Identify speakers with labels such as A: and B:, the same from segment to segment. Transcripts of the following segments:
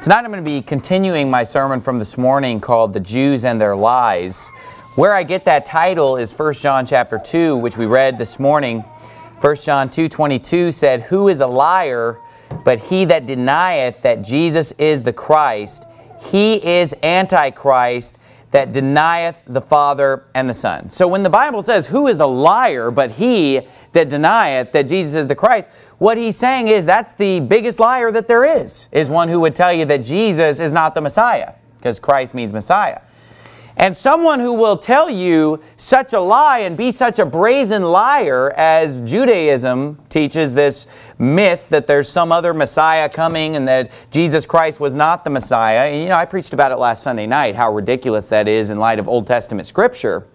A: Tonight I'm going to be continuing my sermon from this morning called The Jews and Their Lies. Where I get that title is 1 John chapter 2, which we read this morning. 1 John 2:22 said, "Who is a liar but he that denieth that Jesus is the Christ? He is Antichrist that denieth the Father and the Son." So when the Bible says, "Who is a liar but he that denieth that Jesus is the Christ?" what he's saying is that's the biggest liar that there is one who would tell you that Jesus is not the Messiah, because Christ means Messiah. And someone who will tell you such a lie and be such a brazen liar, as Judaism teaches this myth that there's some other Messiah coming and that Jesus Christ was not the Messiah. And, I preached about it last Sunday night, how ridiculous that is in light of Old Testament Scripture.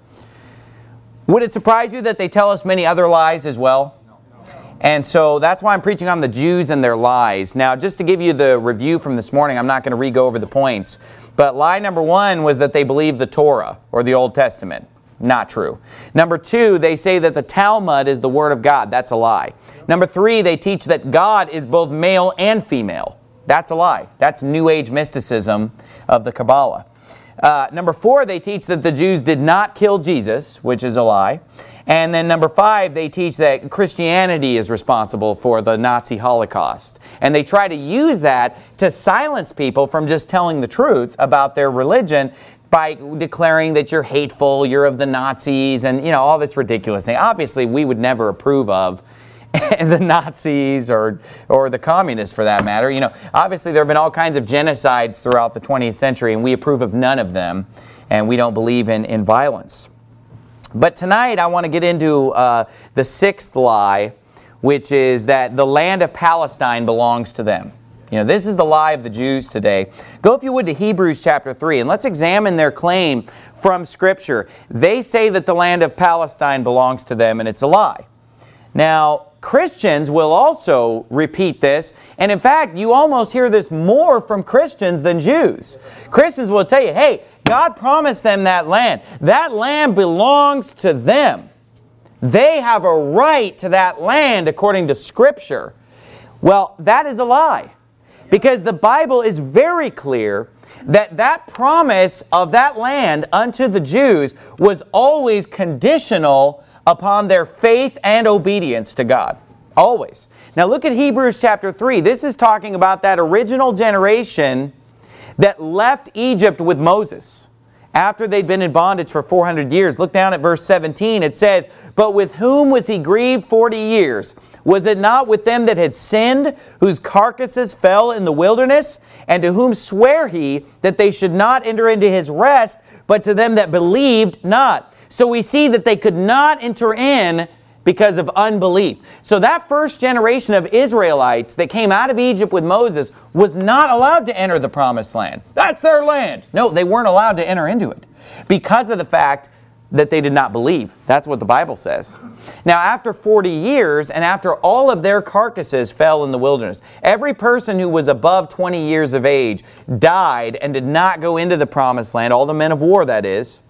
A: Would it surprise you that they tell us many other lies as well? And so that's why I'm preaching on the Jews and their lies. Now, just to give you the review from this morning, I'm not going to re-go over the points. But lie number one was that they believe the Torah, or the Old Testament. Not true. Number two, they say that the Talmud is the Word of God. That's a lie. Number three, they teach that God is both male and female. That's a lie. That's New Age mysticism of the Kabbalah. Number four, they teach that the Jews did not kill Jesus, which is a lie. And then number five, they teach that Christianity is responsible for the Nazi Holocaust. And they try to use that to silence people from just telling the truth about their religion by declaring that you're hateful, you're of the Nazis, and all this ridiculous thing. Obviously, we would never approve of the Nazis or the communists for that matter. Obviously there have been all kinds of genocides throughout the 20th century, and we approve of none of them, and we don't believe in violence. But tonight I want to get into the sixth lie, which is that the land of Palestine belongs to them. This is the lie of the Jews today. Go, if you would, to Hebrews chapter 3, and let's examine their claim from Scripture. They say that the land of Palestine belongs to them, and it's a lie. Now, Christians will also repeat this, and in fact, you almost hear this more from Christians than Jews. Christians will tell you, hey, God promised them that land. That land belongs to them. They have a right to that land according to Scripture. Well, that is a lie, because the Bible is very clear that that promise of that land unto the Jews was always conditional upon their faith and obedience to God. Always. Now look at Hebrews chapter 3. This is talking about that original generation that left Egypt with Moses after they'd been in bondage for 400 years. Look down at verse 17. It says, "But with whom was he grieved 40 years? Was it not with them that had sinned, whose carcasses fell in the wilderness? And to whom sware he that they should not enter into his rest, but to them that believed not?" So we see that they could not enter in because of unbelief. So that first generation of Israelites that came out of Egypt with Moses was not allowed to enter the promised land. That's their land. No, they weren't allowed to enter into it because of the fact that they did not believe. That's what the Bible says. Now, after 40 years and after all of their carcasses fell in the wilderness, every person who was above 20 years of age died and did not go into the promised land, all the men of war, that is.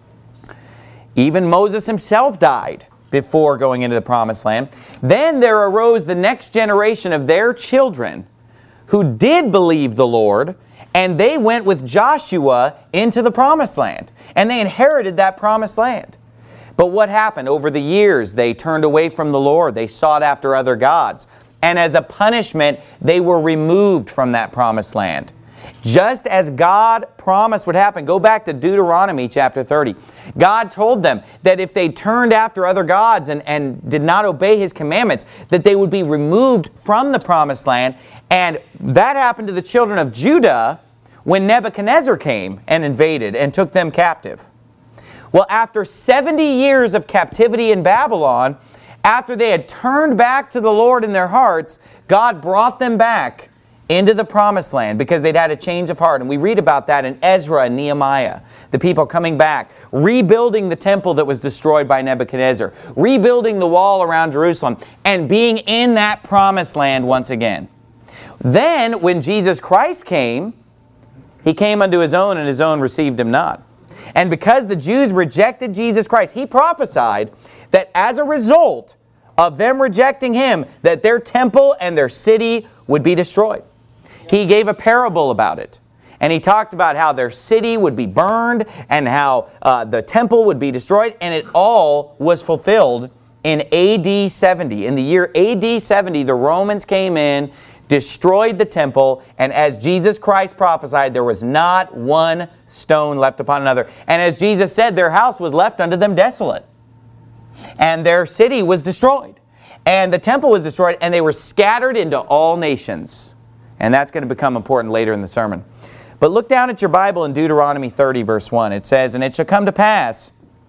A: Even Moses himself died before going into the promised land. Then there arose the next generation of their children who did believe the Lord, and they went with Joshua into the promised land. And they inherited that promised land. But what happened? Over the years, they turned away from the Lord. They sought after other gods. And as a punishment, they were removed from that promised land. Just as God promised would happen. Go back to Deuteronomy chapter 30. God told them that if they turned after other gods and did not obey His commandments, that they would be removed from the promised land. And that happened to the children of Judah when Nebuchadnezzar came and invaded and took them captive. Well, after 70 years of captivity in Babylon, after they had turned back to the Lord in their hearts, God brought them back into the promised land because they'd had a change of heart. And we read about that in Ezra and Nehemiah. The people coming back, rebuilding the temple that was destroyed by Nebuchadnezzar, rebuilding the wall around Jerusalem, and being in that promised land once again. Then, when Jesus Christ came, He came unto His own, and His own received Him not. And because the Jews rejected Jesus Christ, He prophesied that as a result of them rejecting Him, that their temple and their city would be destroyed. He gave a parable about it. And he talked about how their city would be burned and how the temple would be destroyed. And it all was fulfilled in AD 70. In the year AD 70, the Romans came in, destroyed the temple, and as Jesus Christ prophesied, there was not one stone left upon another. And as Jesus said, their house was left unto them desolate. And their city was destroyed. And the temple was destroyed, and they were scattered into all nations. And that's going to become important later in the sermon. But look down at your Bible in Deuteronomy 30, verse 1. It says, "And it shall come to pass,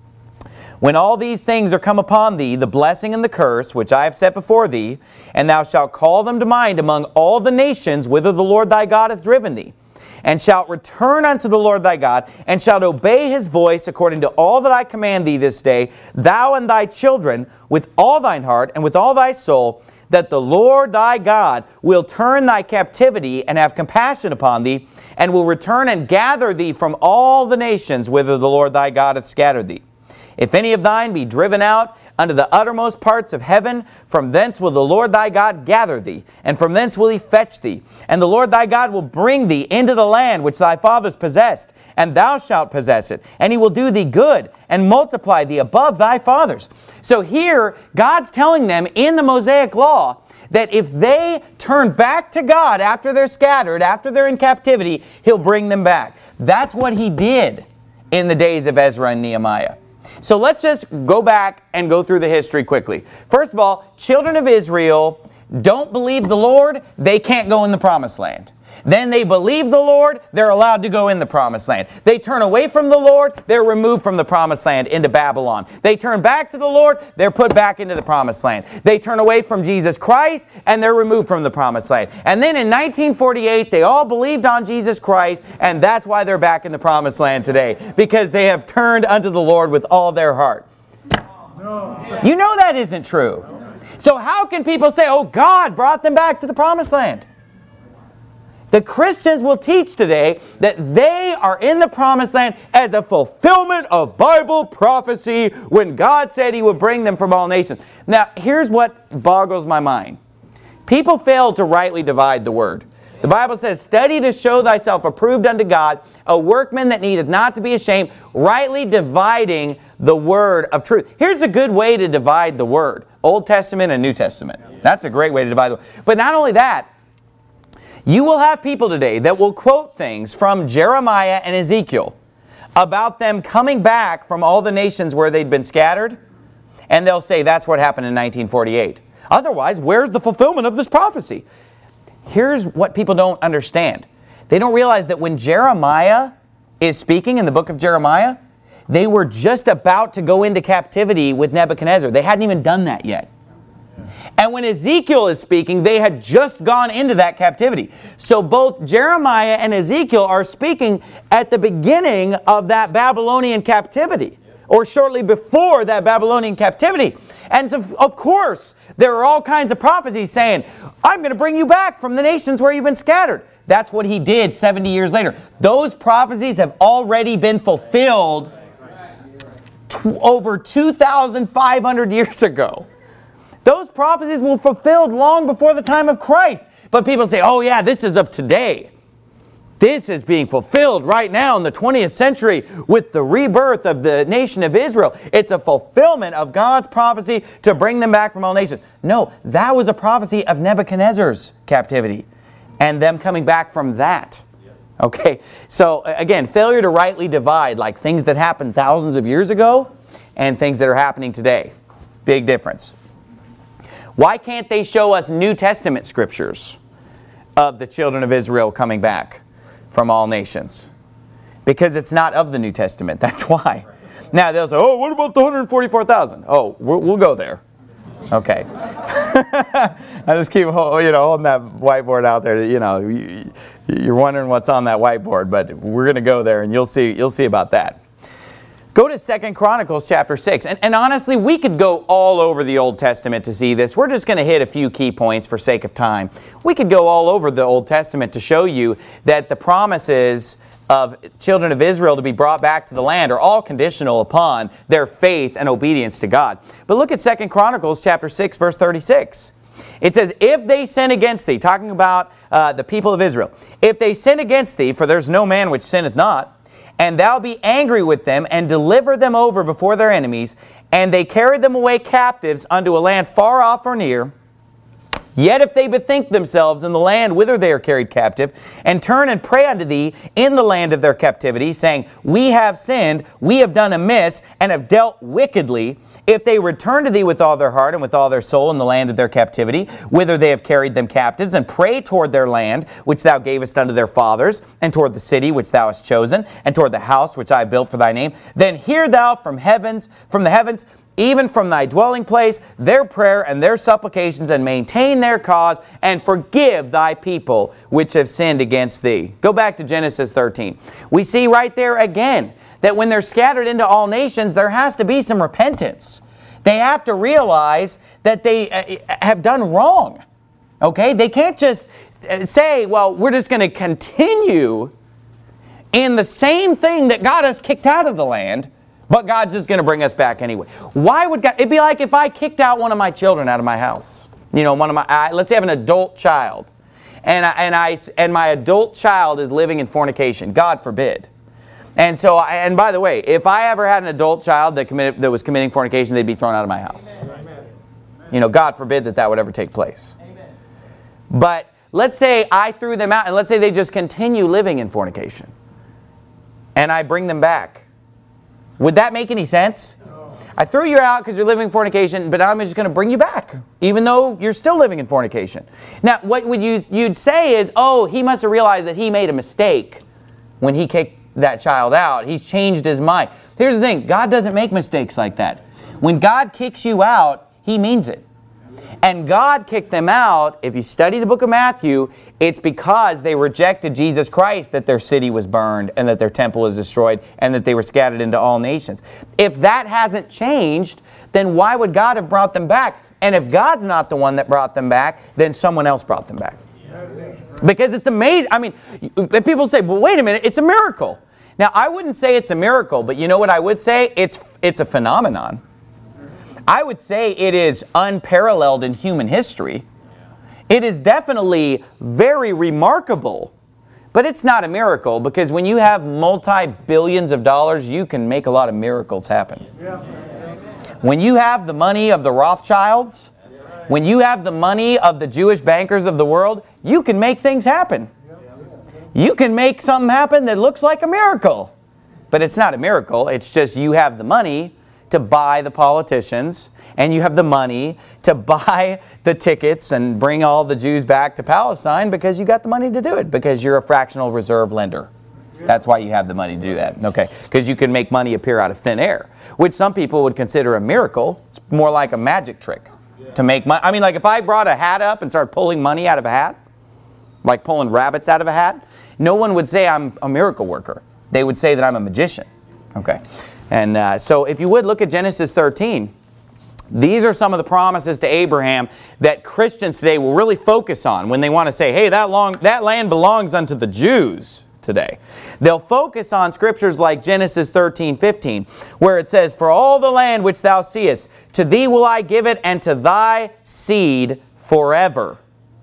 A: when all these things are come upon thee, the blessing and the curse, which I have set before thee, and thou shalt call them to mind among all the nations whither the Lord thy God hath driven thee, and shalt return unto the Lord thy God, and shalt obey his voice according to all that I command thee this day, thou and thy children, with all thine heart and with all thy soul, that the Lord thy God will turn thy captivity and have compassion upon thee, and will return and gather thee from all the nations whither the Lord thy God hath scattered thee. If any of thine be driven out unto the uttermost parts of heaven, from thence will the Lord thy God gather thee, and from thence will he fetch thee. And the Lord thy God will bring thee into the land which thy fathers possessed, and thou shalt possess it. And he will do thee good, and multiply thee above thy fathers." So here, God's telling them in the Mosaic Law that if they turn back to God after they're scattered, after they're in captivity, he'll bring them back. That's what he did in the days of Ezra and Nehemiah. So let's just go back and go through the history quickly. First of all, children of Israel don't believe the Lord, they can't go in the promised land. Then they believe the Lord, they're allowed to go in the promised land. They turn away from the Lord, they're removed from the promised land into Babylon. They turn back to the Lord, they're put back into the promised land. They turn away from Jesus Christ, and they're removed from the promised land. And then in 1948, they all believed on Jesus Christ, and that's why they're back in the promised land today, because they have turned unto the Lord with all their heart. You know that isn't true. So how can people say, oh, God brought them back to the promised land? The Christians will teach today that they are in the promised land as a fulfillment of Bible prophecy when God said he would bring them from all nations. Now, here's what boggles my mind. People fail to rightly divide the word. The Bible says, "Study to show thyself approved unto God, a workman that needeth not to be ashamed, rightly dividing the word of truth." Here's a good way to divide the word. Old Testament and New Testament. That's a great way to divide the word. But not only that, you will have people today that will quote things from Jeremiah and Ezekiel about them coming back from all the nations where they'd been scattered, and they'll say that's what happened in 1948. Otherwise, where's the fulfillment of this prophecy? Here's what people don't understand. They don't realize that when Jeremiah is speaking in the book of Jeremiah, they were just about to go into captivity with Nebuchadnezzar. They hadn't even done that yet. And when Ezekiel is speaking, they had just gone into that captivity. So both Jeremiah and Ezekiel are speaking at the beginning of that Babylonian captivity, or shortly before that Babylonian captivity. And so, of course, there are all kinds of prophecies saying, I'm going to bring you back from the nations where you've been scattered. That's what he did 70 years later. Those prophecies have already been fulfilled over 2,500 years ago. Those prophecies were fulfilled long before the time of Christ. But people say, oh yeah, this is of today. This is being fulfilled right now in the 20th century with the rebirth of the nation of Israel. It's a fulfillment of God's prophecy to bring them back from all nations. No, that was a prophecy of Nebuchadnezzar's captivity and them coming back from that. Okay, so again, failure to rightly divide, like things that happened thousands of years ago and things that are happening today. Big difference. Why can't they show us New Testament scriptures of the children of Israel coming back from all nations? Because it's not of the New Testament. That's why. Now they'll say, oh, what about the 144,000? Oh, we'll go there. Okay. I just keep holding that whiteboard out there. You're wondering what's on that whiteboard, but we're going to go there and you'll see about that. Go to 2 Chronicles chapter 6. And honestly, we could go all over the Old Testament to see this. We're just going to hit a few key points for sake of time. We could go all over the Old Testament to show you that the promises of children of Israel to be brought back to the land are all conditional upon their faith and obedience to God. But look at 2 Chronicles chapter 6, verse 36. It says, if they sin against thee, talking about the people of Israel, if they sin against thee, for there's no man which sinneth not, and thou be angry with them, and deliver them over before their enemies, and they carry them away captives unto a land far off or near, yet if they bethink themselves in the land whither they are carried captive, and turn and pray unto thee in the land of their captivity, saying, we have sinned, we have done amiss, and have dealt wickedly, if they return to thee with all their heart and with all their soul in the land of their captivity, whither they have carried them captives, and pray toward their land, which thou gavest unto their fathers, and toward the city which thou hast chosen, and toward the house which I have built for thy name, then hear thou from the heavens, even from thy dwelling place, their prayer and their supplications, and maintain their cause, and forgive thy people which have sinned against thee. Go back to Genesis 13. We see right there again that when they're scattered into all nations, there has to be some repentance. They have to realize that they have done wrong. Okay? They can't just say, well, we're just going to continue in the same thing that got us kicked out of the land, but God's just going to bring us back anyway. Why would God? It'd be like if I kicked out one of my children out of my house. You know, let's say I have an adult child, and my adult child is living in fornication. God forbid. And so, and by the way, if I ever had an adult child that was committing fornication, they'd be thrown out of my house. Amen. You know, God forbid that would ever take place. Amen. But let's say I threw them out, and let's say they just continue living in fornication, and I bring them back. Would that make any sense? No. I threw you out because you're living in fornication, but I'm just going to bring you back, even though you're still living in fornication. Now, what you'd say is, oh, he must have realized that he made a mistake when he kicked that child out. He's changed his mind. Here's the thing. God doesn't make mistakes like that. When God kicks you out, He means it. And God kicked them out. If you study the book of Matthew, it's because they rejected Jesus Christ that their city was burned and that their temple was destroyed and that they were scattered into all nations. If that hasn't changed, then why would God have brought them back? And if God's not the one that brought them back, then someone else brought them back. Because it's amazing. I mean, people say, well, wait a minute, it's a miracle. Now, I wouldn't say it's a miracle, but you know what I would say? It's a phenomenon. I would say it is unparalleled in human history. It is definitely very remarkable, but it's not a miracle, because when you have multi-billions of dollars, you can make a lot of miracles happen. When you have the money of the Rothschilds, when you have the money of the Jewish bankers of the world, you can make things happen. You can make something happen that looks like a miracle. But it's not a miracle. It's just you have the money to buy the politicians, and you have the money to buy the tickets and bring all the Jews back to Palestine because you got the money to do it, because you're a fractional reserve lender. That's why you have the money to do that. Okay, because you can make money appear out of thin air, which some people would consider a miracle. It's more like a magic trick to make money. I mean, like if I brought a hat up and started pulling money out of a hat, like pulling rabbits out of a hat, no one would say I'm a miracle worker. They would say that I'm a magician. Okay, and so if you would look at Genesis 13, these are some of the promises to Abraham that Christians today will really focus on when they want to say, hey, that land belongs unto the Jews today. They'll focus on scriptures like Genesis 13:15, where it says, for all the land which thou seest, to thee will I give it, and to thy seed forever.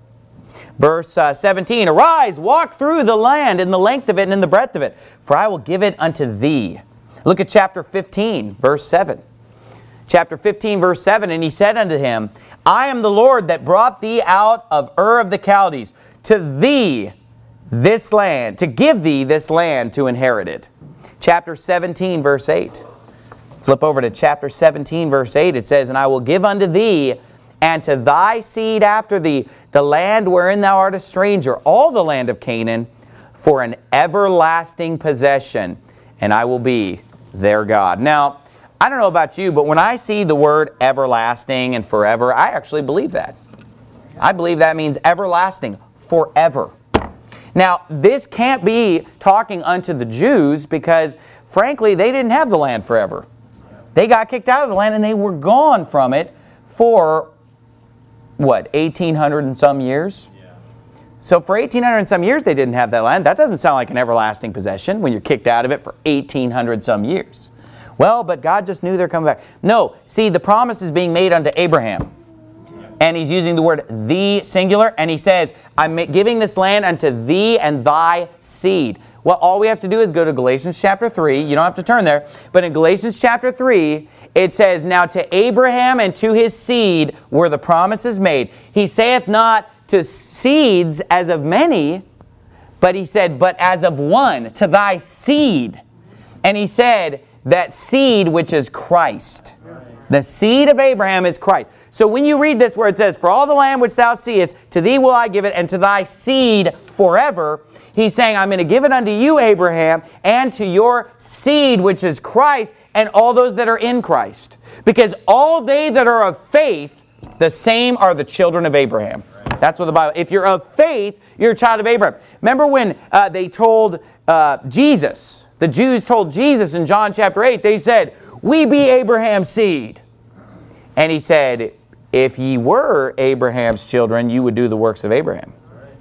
A: Verse 17, arise, walk through the land in the length of it and in the breadth of it, for I will give it unto thee. Look at chapter 15, verse 7. Chapter 15, verse 7, and he said unto him, I am the Lord that brought thee out of Ur of the Chaldees, to thee this land, to give thee this land to inherit it. Chapter 17, verse 8. Flip over to chapter 17, verse 8. It says, and I will give unto thee and to thy seed after thee the land wherein thou art a stranger, all the land of Canaan, for an everlasting possession, and I will be their God. Now, I don't know about you, but when I see the word everlasting and forever, I actually believe that. I believe that means everlasting, forever. Now, this can't be talking unto the Jews because, frankly, they didn't have the land forever. They got kicked out of the land and they were gone from it for, 1,800 and some years? Yeah. So for 1,800 and some years they didn't have that land. That doesn't sound like an everlasting possession when you're kicked out of it for 1,800 some years. Well, but God just knew they're coming back. No, see, the promise is being made unto Abraham. And he's using the word the singular. And he says, I'm giving this land unto thee and thy seed. Well, all we have to do is go to Galatians chapter 3. You don't have to turn there. But in Galatians chapter 3, it says, now to Abraham and to his seed were the promises made. He saith not to seeds as of many, but he said, but as of one, to thy seed. And he said, that seed which is Christ. The seed of Abraham is Christ. So when you read this where it says, for all the land which thou seest, to thee will I give it, and to thy seed forever, he's saying, I'm going to give it unto you, Abraham, and to your seed, which is Christ, and all those that are in Christ. Because all they that are of faith, the same are the children of Abraham. That's what the Bible, if you're of faith, you're a child of Abraham. Remember when they told Jesus, the Jews told Jesus in John chapter 8, they said, we be Abraham's seed. And he said, if ye were Abraham's children, you would do the works of Abraham.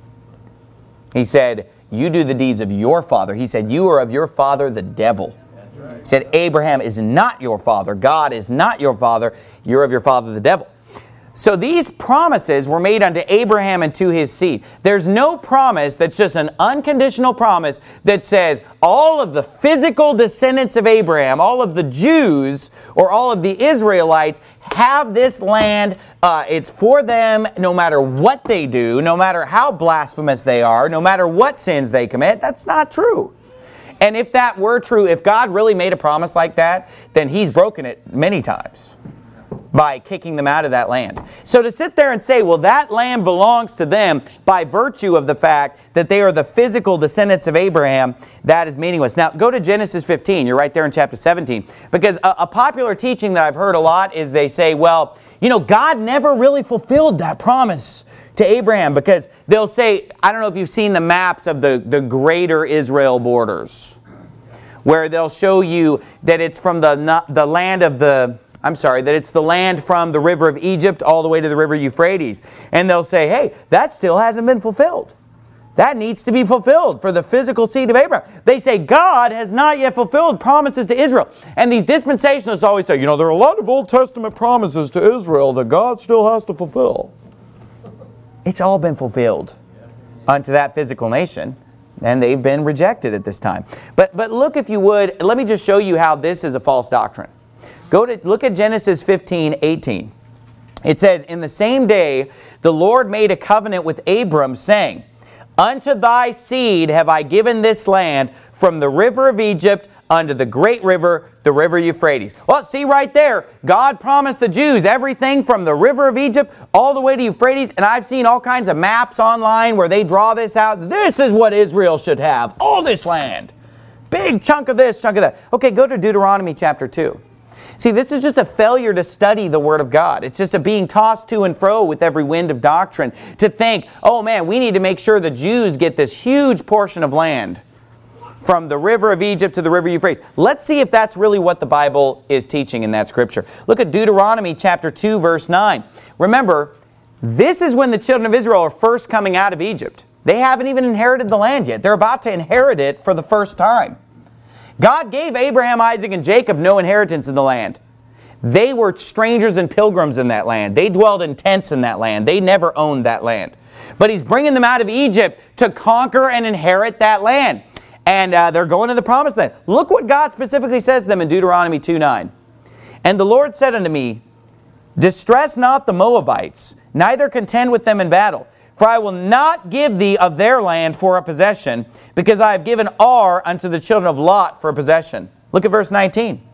A: He said, you do the deeds of your father. He said, you are of your father, the devil. He said, Abraham is not your father. God is not your father. You're of your father, the devil. So these promises were made unto Abraham and to his seed. There's no promise that's just an unconditional promise that says all of the physical descendants of Abraham, all of the Jews or all of the Israelites have this land. It's for them no matter what they do, no matter how blasphemous they are, no matter what sins they commit. That's not true. And if that were true, if God really made a promise like that, then He's broken it many times by kicking them out of that land. So to sit there and say, well, that land belongs to them by virtue of the fact that they are the physical descendants of Abraham, that is meaningless. Now, go to Genesis 15. You're right there in chapter 17. Because a popular teaching that I've heard a lot is they say, well, you know, God never really fulfilled that promise to Abraham, because they'll say, I don't know if you've seen the maps of the greater Israel borders, where they'll show you that it's from the land of the... that it's the land from the river of Egypt all the way to the river Euphrates. And they'll say, hey, that still hasn't been fulfilled. That needs to be fulfilled for the physical seed of Abraham. They say God has not yet fulfilled promises to Israel. And these dispensationalists always say, you know, there are a lot of Old Testament promises to Israel that God still has to fulfill. It's all been fulfilled unto that physical nation. And they've been rejected at this time. But look, if you would, let me just show you how this is a false doctrine. Look at Genesis 15:18. It says, in the same day the Lord made a covenant with Abram, saying, unto thy seed have I given this land from the river of Egypt unto the great river, the river Euphrates. Well, see right there, God promised the Jews everything from the river of Egypt all the way to Euphrates. And I've seen all kinds of maps online where they draw this out. This is what Israel should have, all this land. Big chunk of this, chunk of that. Okay, go to Deuteronomy chapter 2. See, this is just a failure to study the Word of God. It's just a being tossed to and fro with every wind of doctrine to think, oh man, we need to make sure the Jews get this huge portion of land from the river of Egypt to the river Euphrates. Let's see if that's really what the Bible is teaching in that scripture. Look at Deuteronomy chapter 2, verse 9. Remember, this is when the children of Israel are first coming out of Egypt. They haven't even inherited the land yet. They're about to inherit it for the first time. God gave Abraham, Isaac, and Jacob no inheritance in the land. They were strangers and pilgrims in that land. They dwelled in tents in that land. They never owned that land. But He's bringing them out of Egypt to conquer and inherit that land. And they're going to the promised land. Look what God specifically says to them in Deuteronomy 2:9. And the Lord said unto me, distress not the Moabites, neither contend with them in battle. For I will not give thee of their land for a possession, because I have given Ar unto the children of Lot for a possession. Look at verse 19.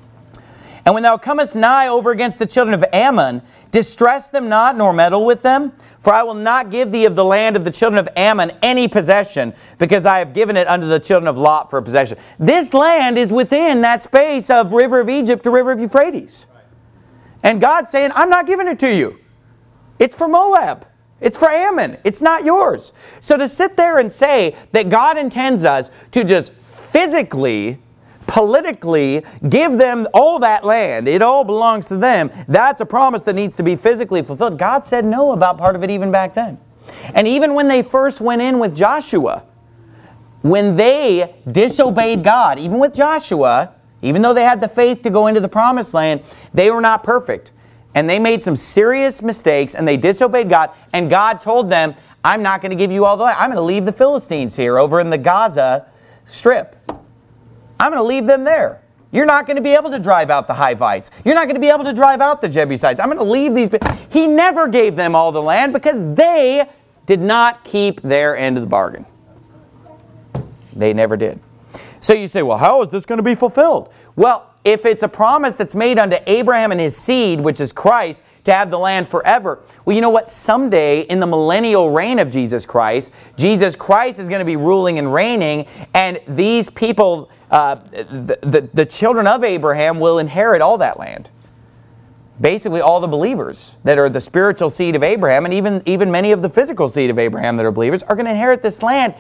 A: And when thou comest nigh over against the children of Ammon, distress them not, nor meddle with them. For I will not give thee of the land of the children of Ammon any possession, because I have given it unto the children of Lot for a possession. This land is within that space of river of Egypt to river of Euphrates. And God's saying, I'm not giving it to you. It's for Moab. It's for Ammon. It's not yours. So to sit there and say that God intends us to just physically, politically give them all that land, it all belongs to them, that's a promise that needs to be physically fulfilled. God said no about part of it even back then. And even when they first went in with Joshua, when they disobeyed God, even with Joshua, even though they had the faith to go into the promised land, they were not perfect. and they made some serious mistakes, and they disobeyed God, and God told them, I'm not going to give you all the land. I'm going to leave the Philistines here over in the Gaza Strip. I'm going to leave them there. You're not going to be able to drive out the Hivites. You're not going to be able to drive out the Jebusites. I'm going to leave these people. He never gave them all the land because they did not keep their end of the bargain. They never did. So you say, well, how is this going to be fulfilled? Well, if it's a promise that's made unto Abraham and his seed, which is Christ, to have the land forever, well, you know what? Someday in the millennial reign of Jesus Christ is going to be ruling and reigning, and these people, the children of Abraham, will inherit all that land. Basically, all the believers that are the spiritual seed of Abraham, and even many of the physical seed of Abraham that are believers, are going to inherit this land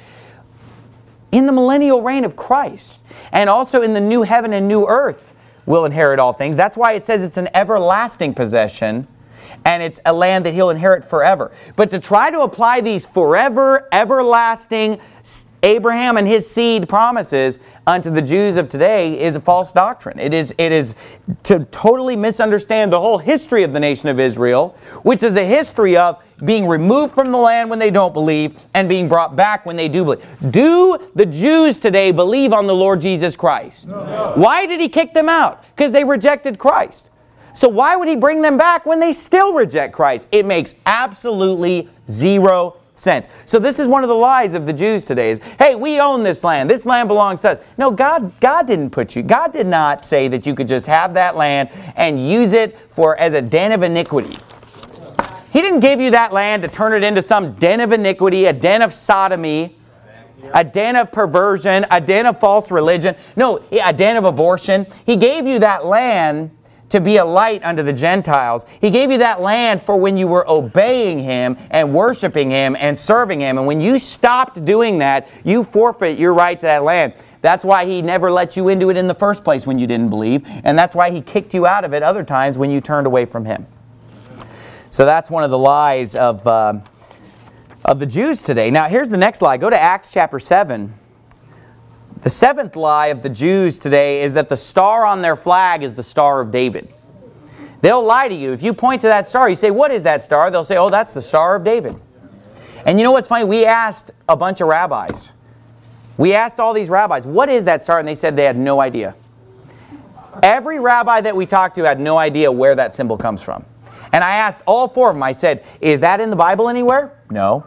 A: in the millennial reign of Christ. And also in the new heaven and new earth will inherit all things. That's why it says it's an everlasting possession, and it's a land that he'll inherit forever. But to try to apply these forever, everlasting Abraham and his seed promises unto the Jews of today is a false doctrine. It is to totally misunderstand the whole history of the nation of Israel, which is a history of being removed from the land when they don't believe and being brought back when they do believe. Do the Jews today believe on the Lord Jesus Christ? No. Why did he kick them out? Because they rejected Christ. So why would he bring them back when they still reject Christ? It makes absolutely zero sense. So this is one of the lies of the Jews today is, hey, we own this land. This land belongs to us. No, God didn't put you. God did not say that you could just have that land and use it as a den of iniquity. He didn't give you that land to turn it into some den of iniquity, a den of sodomy, a den of perversion, a den of false religion. No, a den of abortion. He gave you that land to be a light unto the Gentiles. He gave you that land for when you were obeying Him and worshiping Him and serving Him. And when you stopped doing that, you forfeit your right to that land. That's why He never let you into it in the first place when you didn't believe. And that's why He kicked you out of it other times when you turned away from Him. So that's one of the lies of the Jews today. Now here's the next lie. Go to Acts chapter 7. The seventh lie of the Jews today is that the star on their flag is the Star of David. They'll lie to you. If you point to that star, you say, what is that star? They'll say, oh, that's the Star of David. And you know what's funny? We asked a bunch of rabbis. We asked all these rabbis, what is that star? And they said they had no idea. Every rabbi that we talked to had no idea where that symbol comes from. And I asked all four of them, I said, is that in the Bible anywhere? No.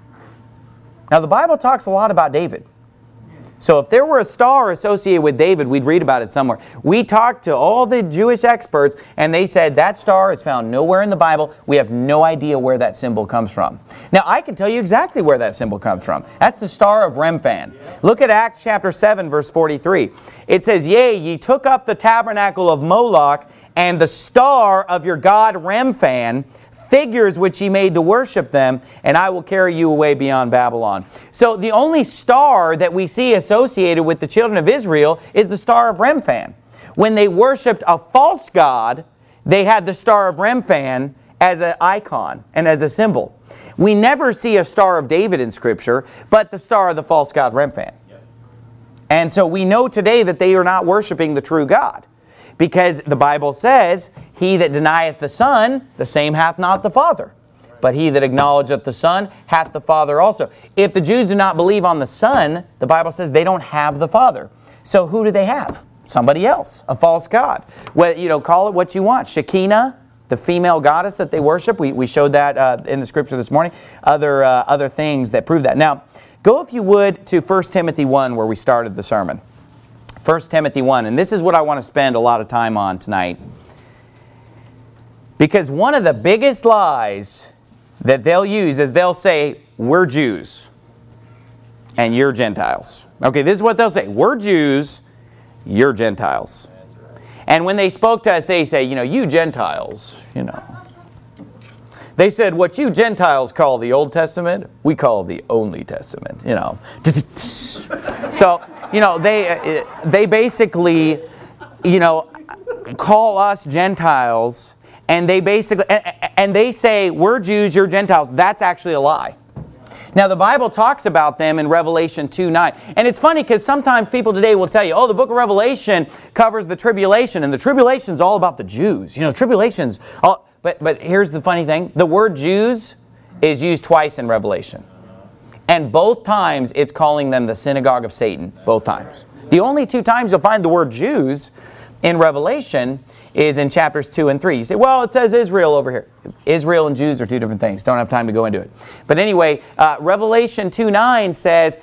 A: Now the Bible talks a lot about David. So if there were a star associated with David, we'd read about it somewhere. We talked to all the Jewish experts, and they said that star is found nowhere in the Bible. We have no idea where that symbol comes from. Now, I can tell you exactly where that symbol comes from. That's the Star of Remphan. Look at Acts chapter 7, verse 43. It says, yea, ye took up the tabernacle of Moloch, and the star of your god Remphan, figures which ye made to worship them, and I will carry you away beyond Babylon. So the only star that we see associated with the children of Israel is the Star of Remphan. When they worshipped a false god, they had the Star of Remphan as an icon and as a symbol. We never see a Star of David in Scripture, but the star of the false god Remphan. And so we know today that they are not worshiping the true God. Because the Bible says, he that denieth the Son, the same hath not the Father. But he that acknowledgeth the Son hath the Father also. If the Jews do not believe on the Son, the Bible says they don't have the Father. So who do they have? Somebody else, a false god. Well, call it what you want. Shekinah, the female goddess that they worship. We showed that in the Scripture this morning. Other things that prove that. Now, go if you would to 1 Timothy 1 where we started the sermon. 1 Timothy 1, and this is what I want to spend a lot of time on tonight. Because one of the biggest lies that they'll use is they'll say, we're Jews and you're Gentiles. Okay, this is what they'll say. We're Jews, you're Gentiles. And when they spoke to us, they say, you Gentiles, They said, what you Gentiles call the Old Testament, we call the only Testament, So, they basically, call us Gentiles, and they say, we're Jews, you're Gentiles. That's actually a lie. Now, the Bible talks about them in Revelation 2:9. And it's funny because sometimes people today will tell you, the book of Revelation covers the tribulation, and the tribulation's all about the Jews. Tribulation's all... but here's the funny thing. The word Jews is used twice in Revelation. And both times it's calling them the synagogue of Satan. Both times. The only two times you'll find the word Jews in Revelation is in chapters 2 and 3. You say, well, it says Israel over here. Israel and Jews are two different things. Don't have time to go into it. But anyway, Revelation 2:9 says,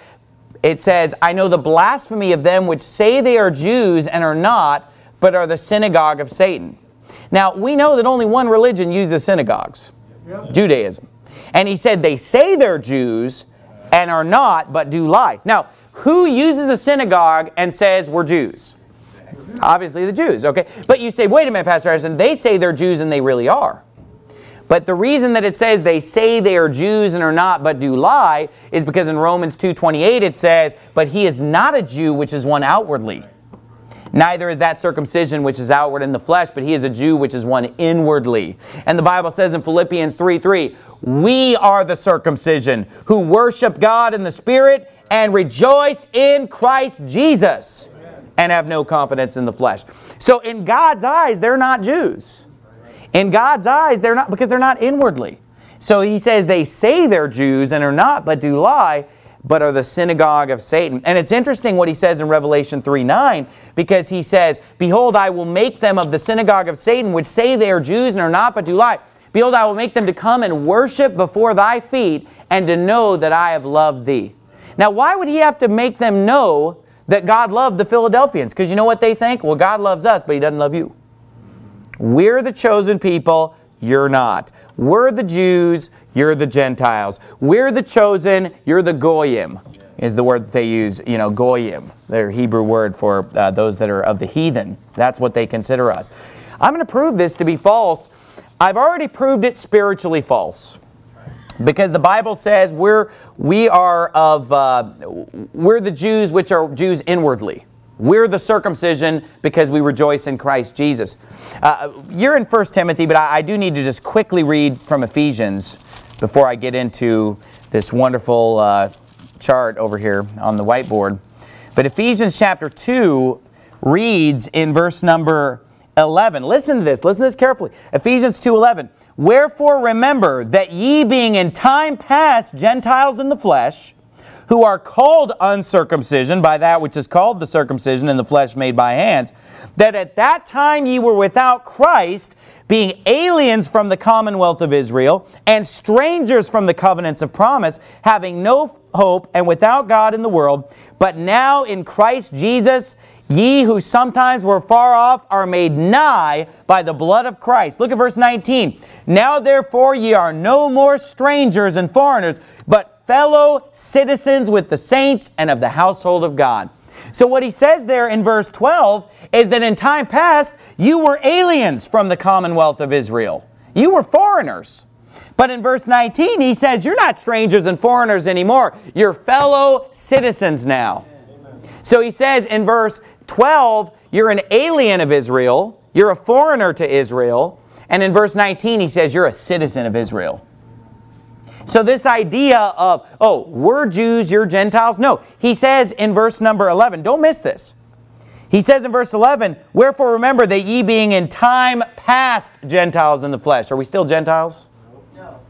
A: I know the blasphemy of them which say they are Jews and are not, but are the synagogue of Satan. Now, we know that only one religion uses synagogues, Judaism. And he said they say they're Jews and are not, but do lie. Now, who uses a synagogue and says we're Jews? Obviously the Jews, okay? But you say, wait a minute, Pastor Harrison, they say they're Jews and they really are. But the reason that it says they say they are Jews and are not, but do lie, is because in Romans 2:28 it says, but he is not a Jew which is one outwardly. Neither is that circumcision which is outward in the flesh, but he is a Jew which is one inwardly. And the Bible says in Philippians 3:3, we are the circumcision who worship God in the Spirit and rejoice in Christ Jesus and have no confidence in the flesh. So in God's eyes, they're not Jews. In God's eyes, they're not, because they're not inwardly. So he says they say they're Jews and are not, but do lie, but are the synagogue of Satan. And it's interesting what he says in Revelation 3:9, because he says, behold, I will make them of the synagogue of Satan, which say they are Jews and are not, but do lie. Behold, I will make them to come and worship before thy feet, and to know that I have loved thee. Now, why would he have to make them know that God loved the Philadelphians? Because you know what they think? Well, God loves us, but he doesn't love you. We're the chosen people, you're not. We're the Jews, you're the Gentiles. We're the chosen, you're the goyim, is the word that they use, goyim, their Hebrew word for those that are of the heathen. That's what they consider us. I'm going to prove this to be false. I've already proved it spiritually false. Because the Bible says we're the Jews which are Jews inwardly. We're the circumcision because we rejoice in Christ Jesus. You're in 1 Timothy, but I do need to just quickly read from Ephesians before I get into this wonderful chart over here on the whiteboard. But Ephesians chapter 2 reads in verse number 11. Listen to this carefully. Ephesians 2:11. Wherefore remember that ye being in time past Gentiles in the flesh, who are called uncircumcision by that which is called the circumcision in the flesh made by hands, that at that time ye were without Christ, being aliens from the commonwealth of Israel, and strangers from the covenants of promise, having no hope and without God in the world, but now in Christ Jesus, ye who sometimes were far off are made nigh by the blood of Christ. Look at verse 19. Now therefore ye are no more strangers and foreigners, but fellow citizens with the saints and of the household of God. So what he says there in verse 12 is that in time past you were aliens from the commonwealth of Israel. You were foreigners. But in verse 19 he says you're not strangers and foreigners anymore. You're fellow citizens now. So he says in verse 12, you're an alien of Israel, you're a foreigner to Israel, and in verse 19 he says you're a citizen of Israel. So this idea of, we're Jews, you're Gentiles, no. He says in verse number 11, don't miss this. He says in verse 11, wherefore remember that ye being in time past Gentiles in the flesh. Are we still Gentiles? No.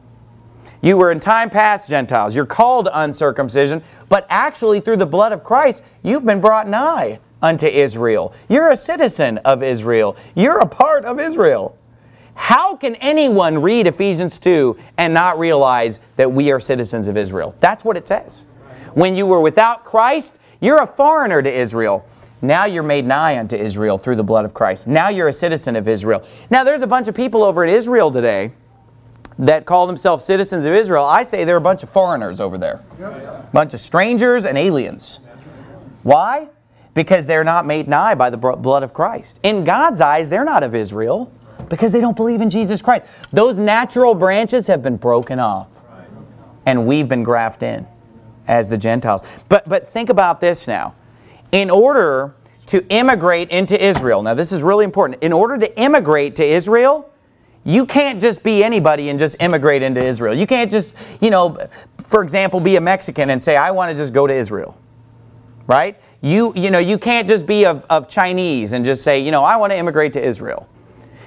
A: You were in time past Gentiles. You're called uncircumcision, but actually through the blood of Christ, you've been brought nigh unto Israel. You're a citizen of Israel. You're a part of Israel. How can anyone read Ephesians 2 and not realize that we are citizens of Israel? That's what it says. When you were without Christ, you're a foreigner to Israel. Now you're made nigh unto Israel through the blood of Christ. Now you're a citizen of Israel. Now there's a bunch of people over in Israel today that call themselves citizens of Israel. I say they're a bunch of foreigners over there. A bunch of strangers and aliens. Why? Because they're not made nigh by the blood of Christ. In God's eyes, they're not of Israel because they don't believe in Jesus Christ. Those natural branches have been broken off. And we've been grafted in as the Gentiles. But think about this now. In order to immigrate into Israel, now this is really important. In order to immigrate to Israel, you can't just be anybody and just immigrate into Israel. You can't just, for example, be a Mexican and say, I want to just go to Israel. Right? You can't just be of Chinese and just say, I want to immigrate to Israel.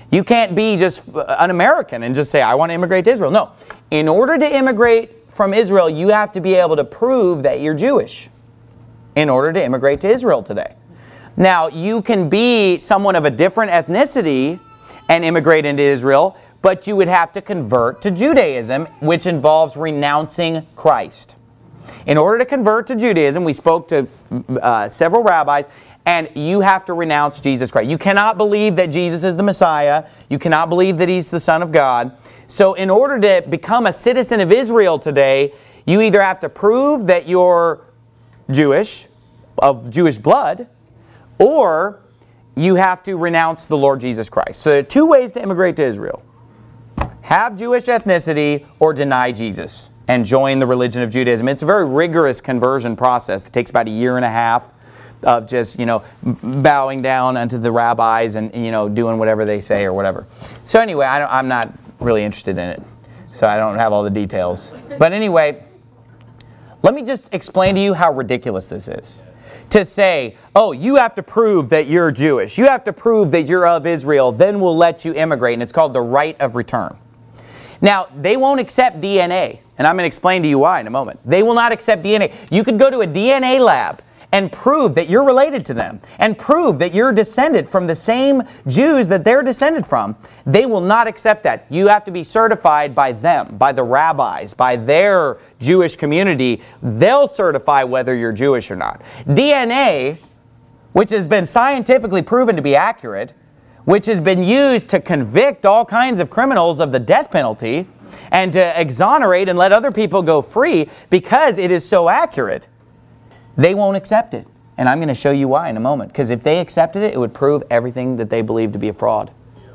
A: You can't be just an American and just say, I want to immigrate to Israel. No. In order to immigrate from Israel, you have to be able to prove that you're Jewish in order to immigrate to Israel today. Now, you can be someone of a different ethnicity and immigrate into Israel, but you would have to convert to Judaism, which involves renouncing Christ. In order to convert to Judaism, we spoke to several rabbis, and you have to renounce Jesus Christ. You cannot believe that Jesus is the Messiah. You cannot believe that He's the Son of God. So in order to become a citizen of Israel today, you either have to prove that you're Jewish, of Jewish blood, or you have to renounce the Lord Jesus Christ. So there are two ways to immigrate to Israel. Have Jewish ethnicity or deny Jesus and join the religion of Judaism. It's a very rigorous conversion process. It takes about a year and a half of just, bowing down unto the rabbis and, doing whatever they say or whatever. So anyway, I'm not really interested in it. So I don't have all the details. But anyway, let me just explain to you how ridiculous this is. To say, oh, you have to prove that you're Jewish. You have to prove that you're of Israel. Then we'll let you immigrate. And it's called the right of return. Now, they won't accept DNA. And I'm going to explain to you why in a moment. They will not accept DNA. You could go to a DNA lab and prove that you're related to them. And prove that you're descended from the same Jews that they're descended from. They will not accept that. You have to be certified by them, by the rabbis, by their Jewish community. They'll certify whether you're Jewish or not. DNA, which has been scientifically proven to be accurate, which has been used to convict all kinds of criminals of the death penalty and to exonerate and let other people go free because it is so accurate, they won't accept it. And I'm going to show you why in a moment. Because if they accepted it, it would prove everything that they believe to be a fraud.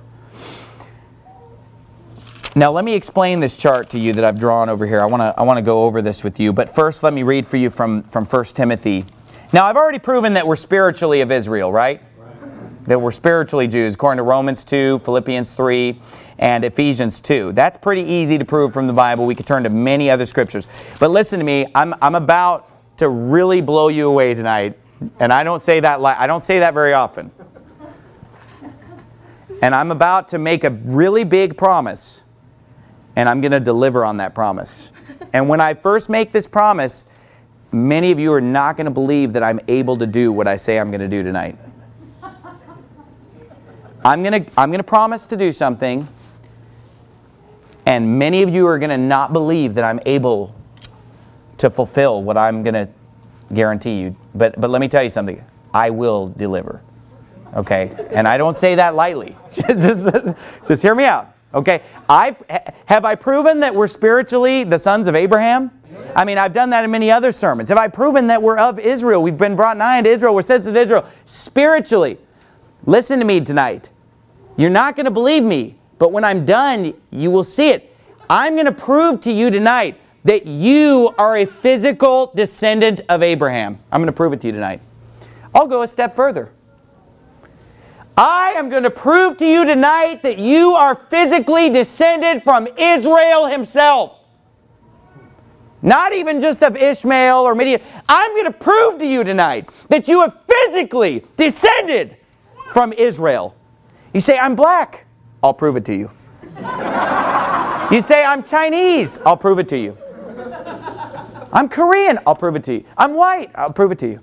A: Now let me explain this chart to you that I've drawn over here. I want to go over this with you. But first let me read for you from 1 Timothy. Now I've already proven that we're spiritually of Israel, right? That we're spiritually Jews, according to Romans 2, Philippians 3, and Ephesians 2. That's pretty easy to prove from the Bible. We could turn to many other scriptures. But listen to me, I'm about to really blow you away tonight. And I don't say that very often. And I'm about to make a really big promise. And I'm going to deliver on that promise. And when I first make this promise, many of you are not going to believe that I'm able to do what I say I'm going to do tonight. I'm going to promise to do something, and many of you are going to not believe that I'm able to fulfill what I'm going to guarantee you. But let me tell you something. I will deliver. Okay? And I don't say that lightly. just hear me out. Okay? Have I proven that we're spiritually the sons of Abraham? I mean, I've done that in many other sermons. Have I proven that we're of Israel? We've been brought nigh unto Israel. We're citizens of Israel. Spiritually. Listen to me tonight. You're not going to believe me, but when I'm done, you will see it. I'm going to prove to you tonight that you are a physical descendant of Abraham. I'm going to prove it to you tonight. I'll go a step further. I am going to prove to you tonight that you are physically descended from Israel himself. Not even just of Ishmael or Midian. I'm going to prove to you tonight that you have physically descended from Israel. You say, I'm black. I'll prove it to you. You say, I'm Chinese. I'll prove it to you. I'm Korean. I'll prove it to you. I'm white. I'll prove it to you.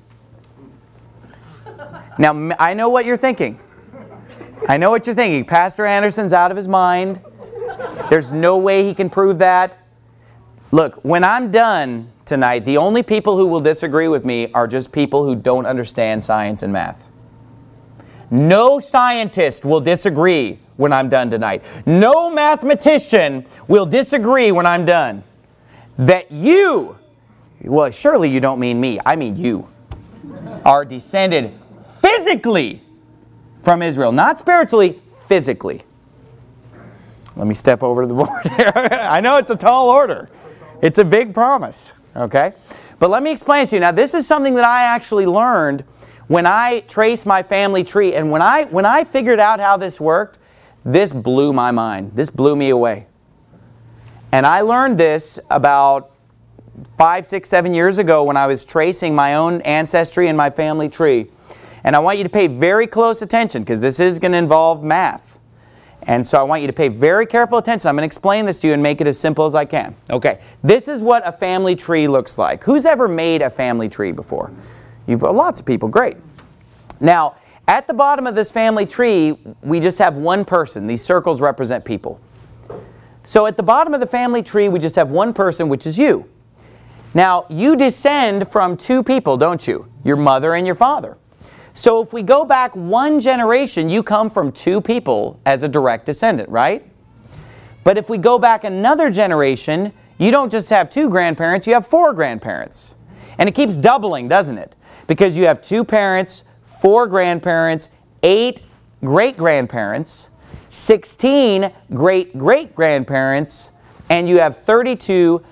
A: Now, I know what you're thinking. I know what you're thinking. Pastor Anderson's out of his mind. There's no way he can prove that. Look, when I'm done tonight, the only people who will disagree with me are just people who don't understand science and math. No scientist will disagree when I'm done tonight. No mathematician will disagree when I'm done. That you, well, surely you don't mean me, I mean you, are descended physically from Israel. Not spiritually, physically. Let me step over to the board here. I know it's a tall order. It's a big promise, okay? But let me explain to you. Now, this is something that I actually learned when I traced my family tree. And when I figured out how this worked, this blew my mind. This blew me away. And I learned this about 5, 6, 7 years ago when I was tracing my own ancestry and my family tree. And I want you to pay very close attention because this is going to involve math. And so I want you to pay very careful attention. I'm going to explain this to you and make it as simple as I can. Okay, this is what a family tree looks like. Who's ever made a family tree before? Lots of people, great. Now, at the bottom of this family tree, we just have one person. These circles represent people. So at the bottom of the family tree, we just have one person, which is you. Now, you descend from two people, don't you? Your mother and your father. So if we go back one generation, you come from two people as a direct descendant, right? But if we go back another generation, you don't just have two grandparents, you have four grandparents. And it keeps doubling, doesn't it? Because you have two parents, four grandparents, 8 great-grandparents, 16 great-great-grandparents, and you have 32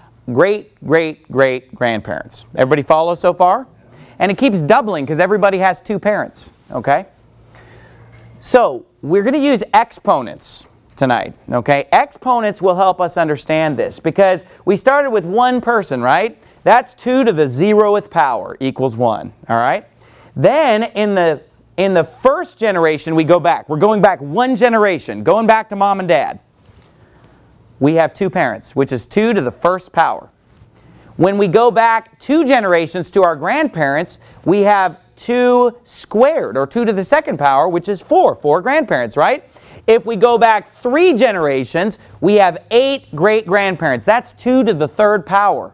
A: great-great-great-grandparents. Everybody follow so far? And it keeps doubling because everybody has two parents, okay? So, we're going to use exponents tonight, okay? Exponents will help us understand this because we started with one person, right? That's 2 to the 0th power equals 1, all right? Then, in the first generation, we go back. We're going back one generation, going back to mom and dad. We have two parents, which is 2 to the 1st power. When we go back 2 generations to our grandparents, we have 2 squared, or 2 to the 2nd power, which is 4 grandparents, right? If we go back 3 generations, we have 8 great-grandparents. That's 2 to the 3rd power.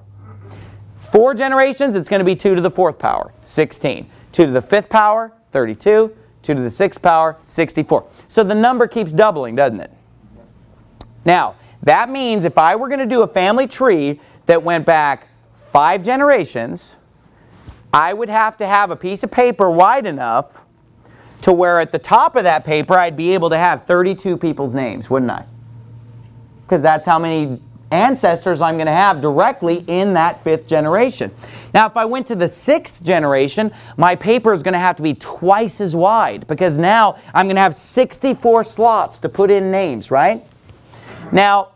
A: 4 generations, it's going to be 2 to the 4th power, 16. 2 to the 5th power, 32. 2 to the 6th power, 64. So the number keeps doubling, doesn't it? Now, that means if I were going to do a family tree that went back 5 generations, I would have to have a piece of paper wide enough to where at the top of that paper I'd be able to have 32 people's names, wouldn't I? Because that's how many ancestors I'm going to have directly in that 5th generation. Now, if I went to the 6th generation, my paper is going to have to be twice as wide because now I'm going to have 64 slots to put in names, right? Now,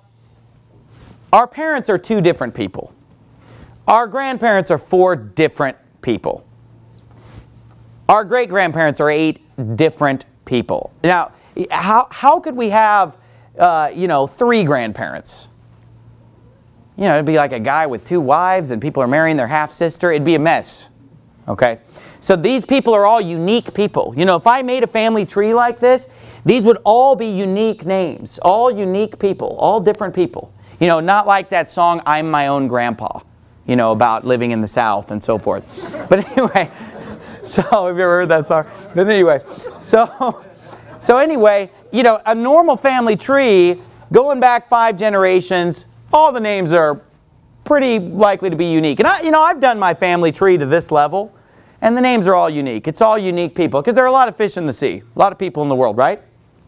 A: our parents are 2 different people. Our grandparents are 4 different people. Our great-grandparents are 8 different people. Now, how could we have, 3 grandparents? It'd be like a guy with 2 wives and people are marrying their half-sister. It'd be a mess, okay? So these people are all unique people. If I made a family tree like this, these would all be unique names, all unique people, all different people. Not like that song, I'm My Own Grandpa, about living in the South and so forth. But anyway, so have you ever heard that song? But anyway, so anyway, a normal family tree, going back 5 generations, all the names are pretty likely to be unique. And I've done my family tree to this level, and the names are all unique. It's all unique people, because there are a lot of fish in the sea, a lot of people in the world, right?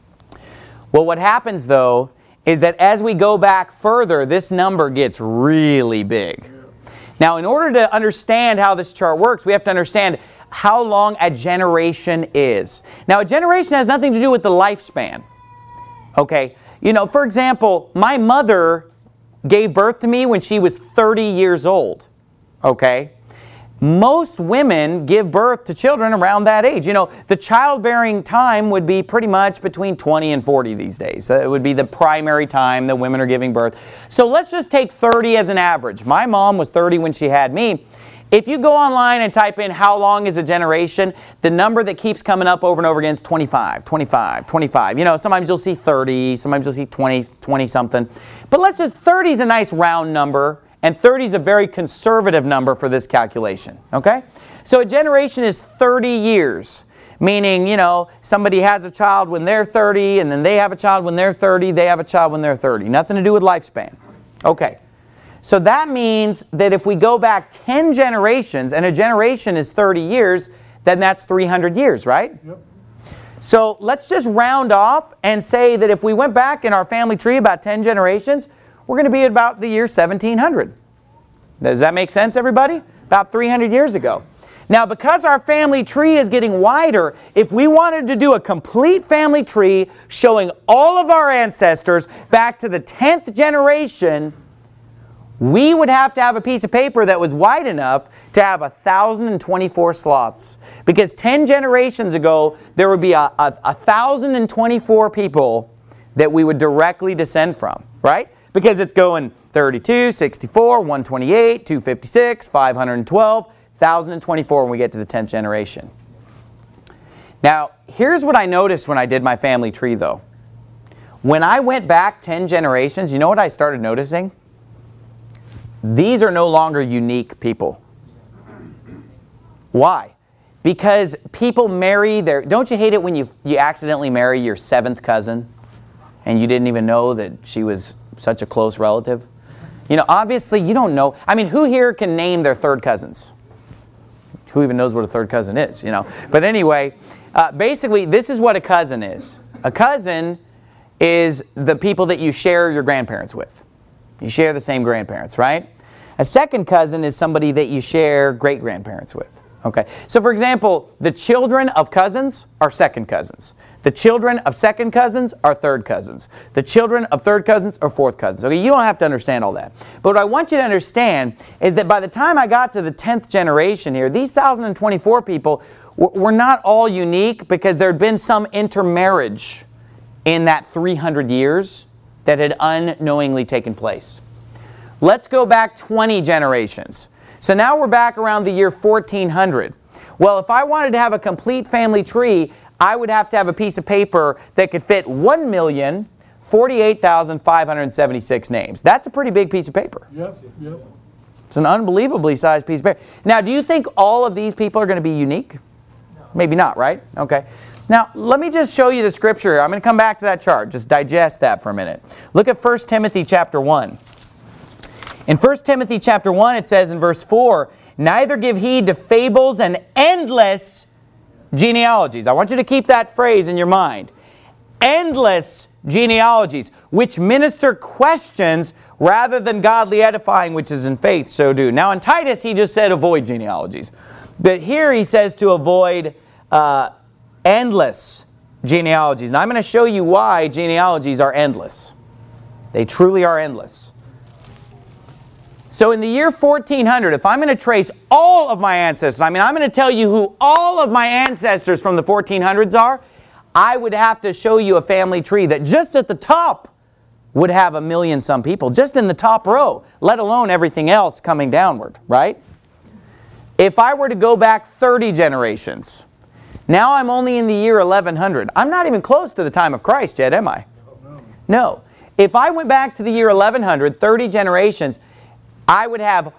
A: Well, what happens, though, is that as we go back further, this number gets really big. Now, in order to understand how this chart works, we have to understand how long a generation is. Now, a generation has nothing to do with the lifespan. Okay? For example, my mother gave birth to me when she was 30 years old. Okay? Most women give birth to children around that age. The childbearing time would be pretty much between 20 and 40 these days. It would be the primary time that women are giving birth. So let's just take 30 as an average. My mom was 30 when she had me. If you go online and type in how long is a generation, the number that keeps coming up over and over again is 25, 25, 25. Sometimes you'll see 30, sometimes you'll see 20, 20-something. But 30 is a nice round number. And 30 is a very conservative number for this calculation, okay? So a generation is 30 years, meaning, somebody has a child when they're 30, and then they have a child when they're 30, they have a child when they're 30. Nothing to do with lifespan. Okay, so that means that if we go back 10 generations, and a generation is 30 years, then that's 300 years, right? Yep. So let's just round off and say that if we went back in our family tree about 10 generations, we're going to be at about the year 1700. Does that make sense, everybody? About 300 years ago. Now, because our family tree is getting wider, if we wanted to do a complete family tree showing all of our ancestors back to the 10th generation, we would have to have a piece of paper that was wide enough to have 1,024 slots. Because 10 generations ago, there would be 1,024 people that we would directly descend from, right? Because it's going 32, 64, 128, 256, 512, 1,024 when we get to the 10th generation. Now, here's what I noticed when I did my family tree, though. When I went back 10 generations, you know what I started noticing? These are no longer unique people. Why? Because people marry their... Don't you hate it when you accidentally marry your 7th cousin and you didn't even know that she was such a close relative? You know, obviously you don't know. I mean, who here can name their 3rd cousins? Who even knows what a 3rd cousin is, you know? But anyway, basically this is what a cousin is. A cousin is the people that you share your grandparents with. You share the same grandparents, right? A second cousin is somebody that you share great-grandparents with. Okay, so for example, the children of cousins are second cousins. The children of second cousins are third cousins. The children of third cousins are fourth cousins. Okay, you don't have to understand all that. But what I want you to understand is that by the time I got to the 10th generation here, these 1,024 people were not all unique because there had been some intermarriage in that 300 years that had unknowingly taken place. Let's go back 20 generations. So now we're back around the year 1400. Well, if I wanted to have a complete family tree, I would have to have a piece of paper that could fit 1,048,576 names. That's a pretty big piece of paper.
B: Yep.
A: It's an unbelievably sized piece of paper. Now, do you think all of these people are going to be unique? No. Maybe not, right? Okay. Now, let me just show you the scripture here. I'm going to come back to that chart. Just digest that for a minute. Look at 1 Timothy chapter 1. In 1 Timothy chapter 1, it says in verse 4, "Neither give heed to fables and endless genealogies." I want you to keep that phrase in your mind. Endless genealogies, which minister questions rather than godly edifying, which is in faith, so do. Now in Titus, he just said avoid genealogies. But here he says to avoid endless genealogies. Now I'm going to show you why genealogies are endless. They truly are endless. So in the year 1400, if I'm going to trace all of my ancestors, I'm going to tell you who all of my ancestors from the 1400s are, I would have to show you a family tree that just at the top would have 1 million some people, just in the top row, let alone everything else coming downward, right? If I were to go back 30 generations, now I'm only in the year 1100. I'm not even close to the time of Christ yet, am I? No. If I went back to the year 1100, 30 generations, I would have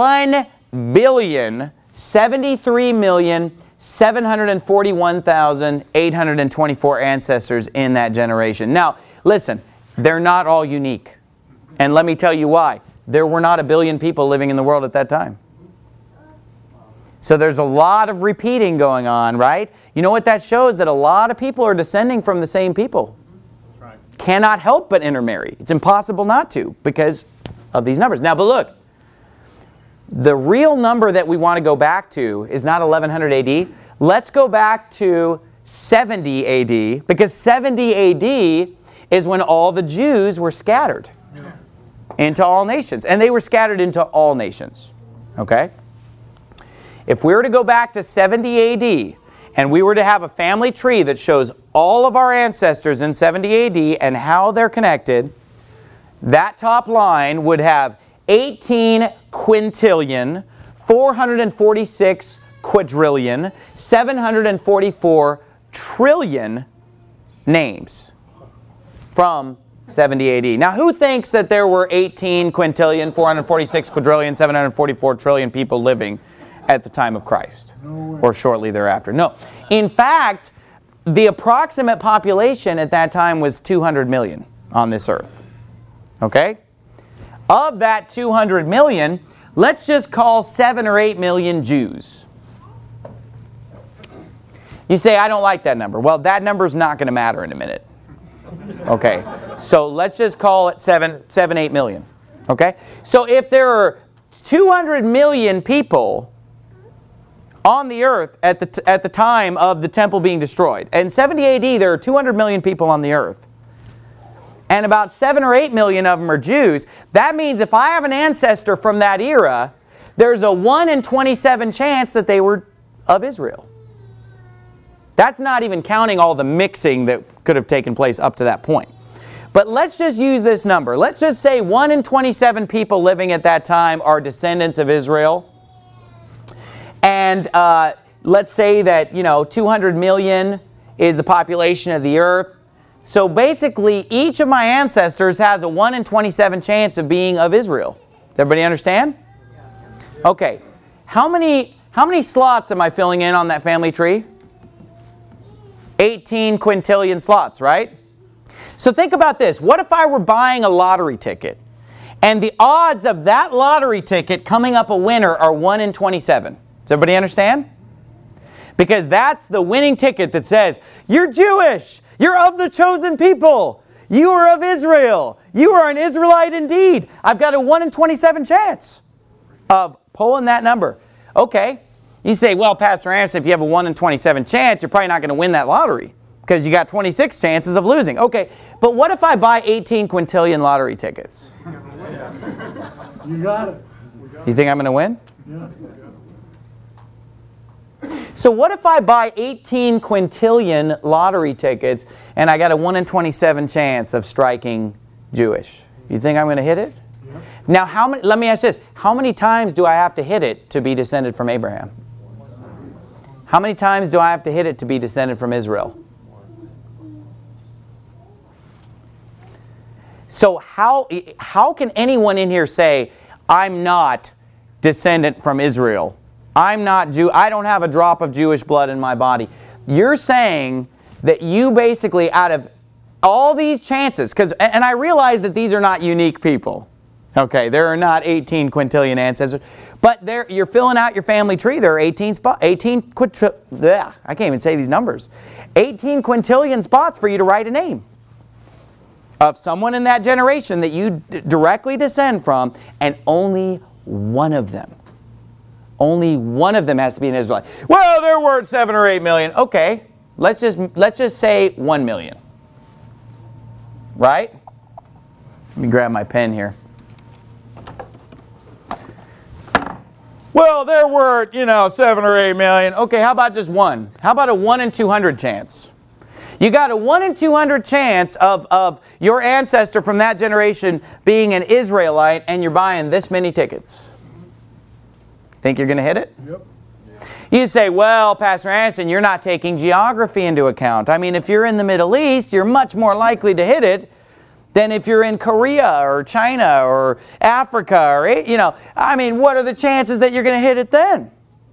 A: 1,073,741,824 ancestors in that generation. Now, listen, they're not all unique. And let me tell you why. There were not 1 billion people living in the world at that time. So there's a lot of repeating going on, right? You know what that shows? That a lot of people are descending from the same people.
B: That's right.
A: Cannot help but intermarry. It's impossible not to because of these numbers. Now, but look. The real number that we want to go back to is not 1100 AD. Let's go back to 70 AD, because 70 AD is when all the Jews were scattered into all nations. And they were scattered into all nations. Okay? If we were to go back to 70 AD, and we were to have a family tree that shows all of our ancestors in 70 AD and how they're connected, that top line would have 18 quintillion, 446 quadrillion, 744 trillion names from 70 AD. Now, who thinks that there were 18 quintillion, 446 quadrillion, 744 trillion people living at the time of Christ or shortly thereafter? No. In fact, the approximate population at that time was 200 million on this earth. Okay? Of that 200 million, let's just call 7 or 8 million Jews. You say, I don't like that number. Well, that number's not going to matter in a minute. Okay, so let's just call it 8 million. Okay, so if there are 200 million people on the earth at the time of the temple being destroyed, in 70 AD there are 200 million people on the earth, and about 7 or 8 million of them are Jews, that means if I have an ancestor from that era, there's a 1 in 27 chance that they were of Israel. That's not even counting all the mixing that could have taken place up to that point. But let's just use this number. Let's just say 1 in 27 people living at that time are descendants of Israel. And let's say that, 200 million is the population of the earth. So basically, each of my ancestors has a 1 in 27 chance of being of Israel. Does everybody understand? Okay. How many slots am I filling in on that family tree? 18 quintillion slots, right? So think about this. What if I were buying a lottery ticket, and the odds of that lottery ticket coming up a winner are 1 in 27? Does everybody understand? Because that's the winning ticket that says, you're Jewish, you're of the chosen people, you are of Israel, you are an Israelite indeed. I've got a 1 in 27 chance of pulling that number. Okay, you say, well, Pastor Anderson, if you have a 1 in 27 chance, you're probably not going to win that lottery because you got 26 chances of losing. Okay, but what if I buy 18 quintillion lottery tickets?
B: You got it.
A: You think I'm going to win?
B: Yeah.
A: So what if I buy 18 quintillion lottery tickets and I got a 1 in 27 chance of striking Jewish? You think I'm going to hit it?
B: Yeah.
A: Now, let me ask this. How many times do I have to hit it to be descended from Abraham? How many times do I have to hit it to be descended from Israel? So how can anyone in here say, I'm not descendant from Israel? I'm not Jew. I don't have a drop of Jewish blood in my body. You're saying that you basically, out of all these chances, and I realize that these are not unique people. Okay, there are not 18 quintillion ancestors, but you're filling out your family tree. There are 18 I can't even say these numbers. 18 quintillion spots for you to write a name of someone in that generation that you directly descend from, and only one of them has to be an Israelite. Well, there weren't 7 or 8 million. Okay, let's just say 1 million. Right? Let me grab my pen here. Well, there were, 7 or 8 million. Okay, how about just one? How about a 1 in 200 chance? You got a 1 in 200 chance of your ancestor from that generation being an Israelite, and you're buying this many tickets. Think you're going to hit it?
B: Yep.
A: You say, well, Pastor Anderson, you're not taking geography into account. I mean, if you're in the Middle East, you're much more likely to hit it than if you're in Korea or China or Africa or, what are the chances that you're going to hit it then?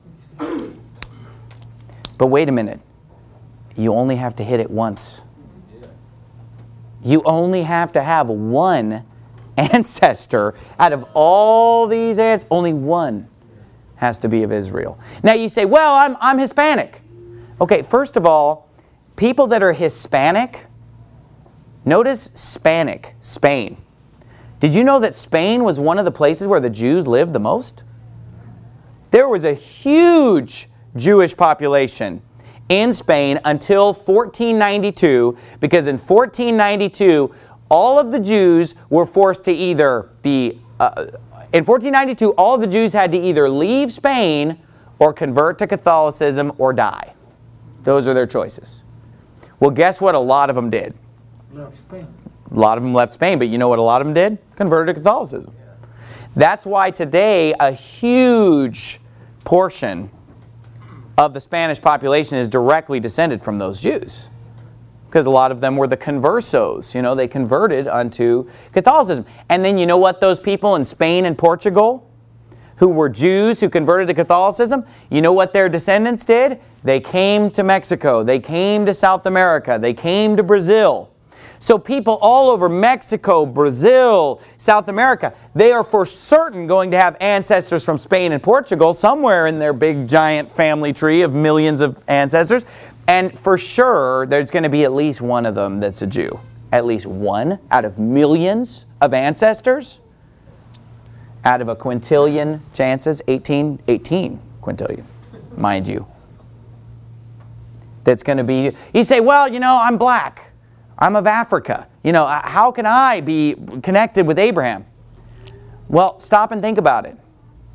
A: But wait a minute. You only have to hit it once. You only have to have one ancestor out of all these ancestors. Only one has to be of Israel. Now you say, well, I'm Hispanic. Okay, first of all, people that are Hispanic, notice Hispanic, Spain. Did you know that Spain was one of the places where the Jews lived the most? There was a huge Jewish population in Spain until 1492, because in 1492, all of the Jews were forced to either be... in 1492, all of the Jews had to either leave Spain or convert to Catholicism or die. Those are their choices. Well, guess what a lot of them did?
B: Left Spain.
A: A lot of them left Spain, but you know what a lot of them did? Converted to Catholicism. That's why today a huge portion of the Spanish population is directly descended from those Jews. Because a lot of them were the conversos. They converted unto Catholicism. And then you know what those people in Spain and Portugal, who were Jews who converted to Catholicism, you know what their descendants did? They came to Mexico. They came to South America. They came to Brazil. So people all over Mexico, Brazil, South America, they are for certain going to have ancestors from Spain and Portugal somewhere in their big giant family tree of millions of ancestors. And for sure, there's going to be at least one of them that's a Jew. At least one out of millions of ancestors. Out of a quintillion chances, 18 quintillion, mind you. That's going to be... You say, well, I'm black. I'm of Africa. How can I be connected with Abraham? Well, stop and think about it.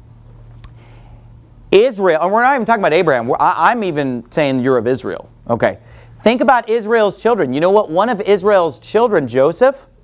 A: Israel, and we're not even talking about Abraham. I'm even saying you're of Israel. Okay. Think about Israel's children. You know what? One of Israel's children, Joseph,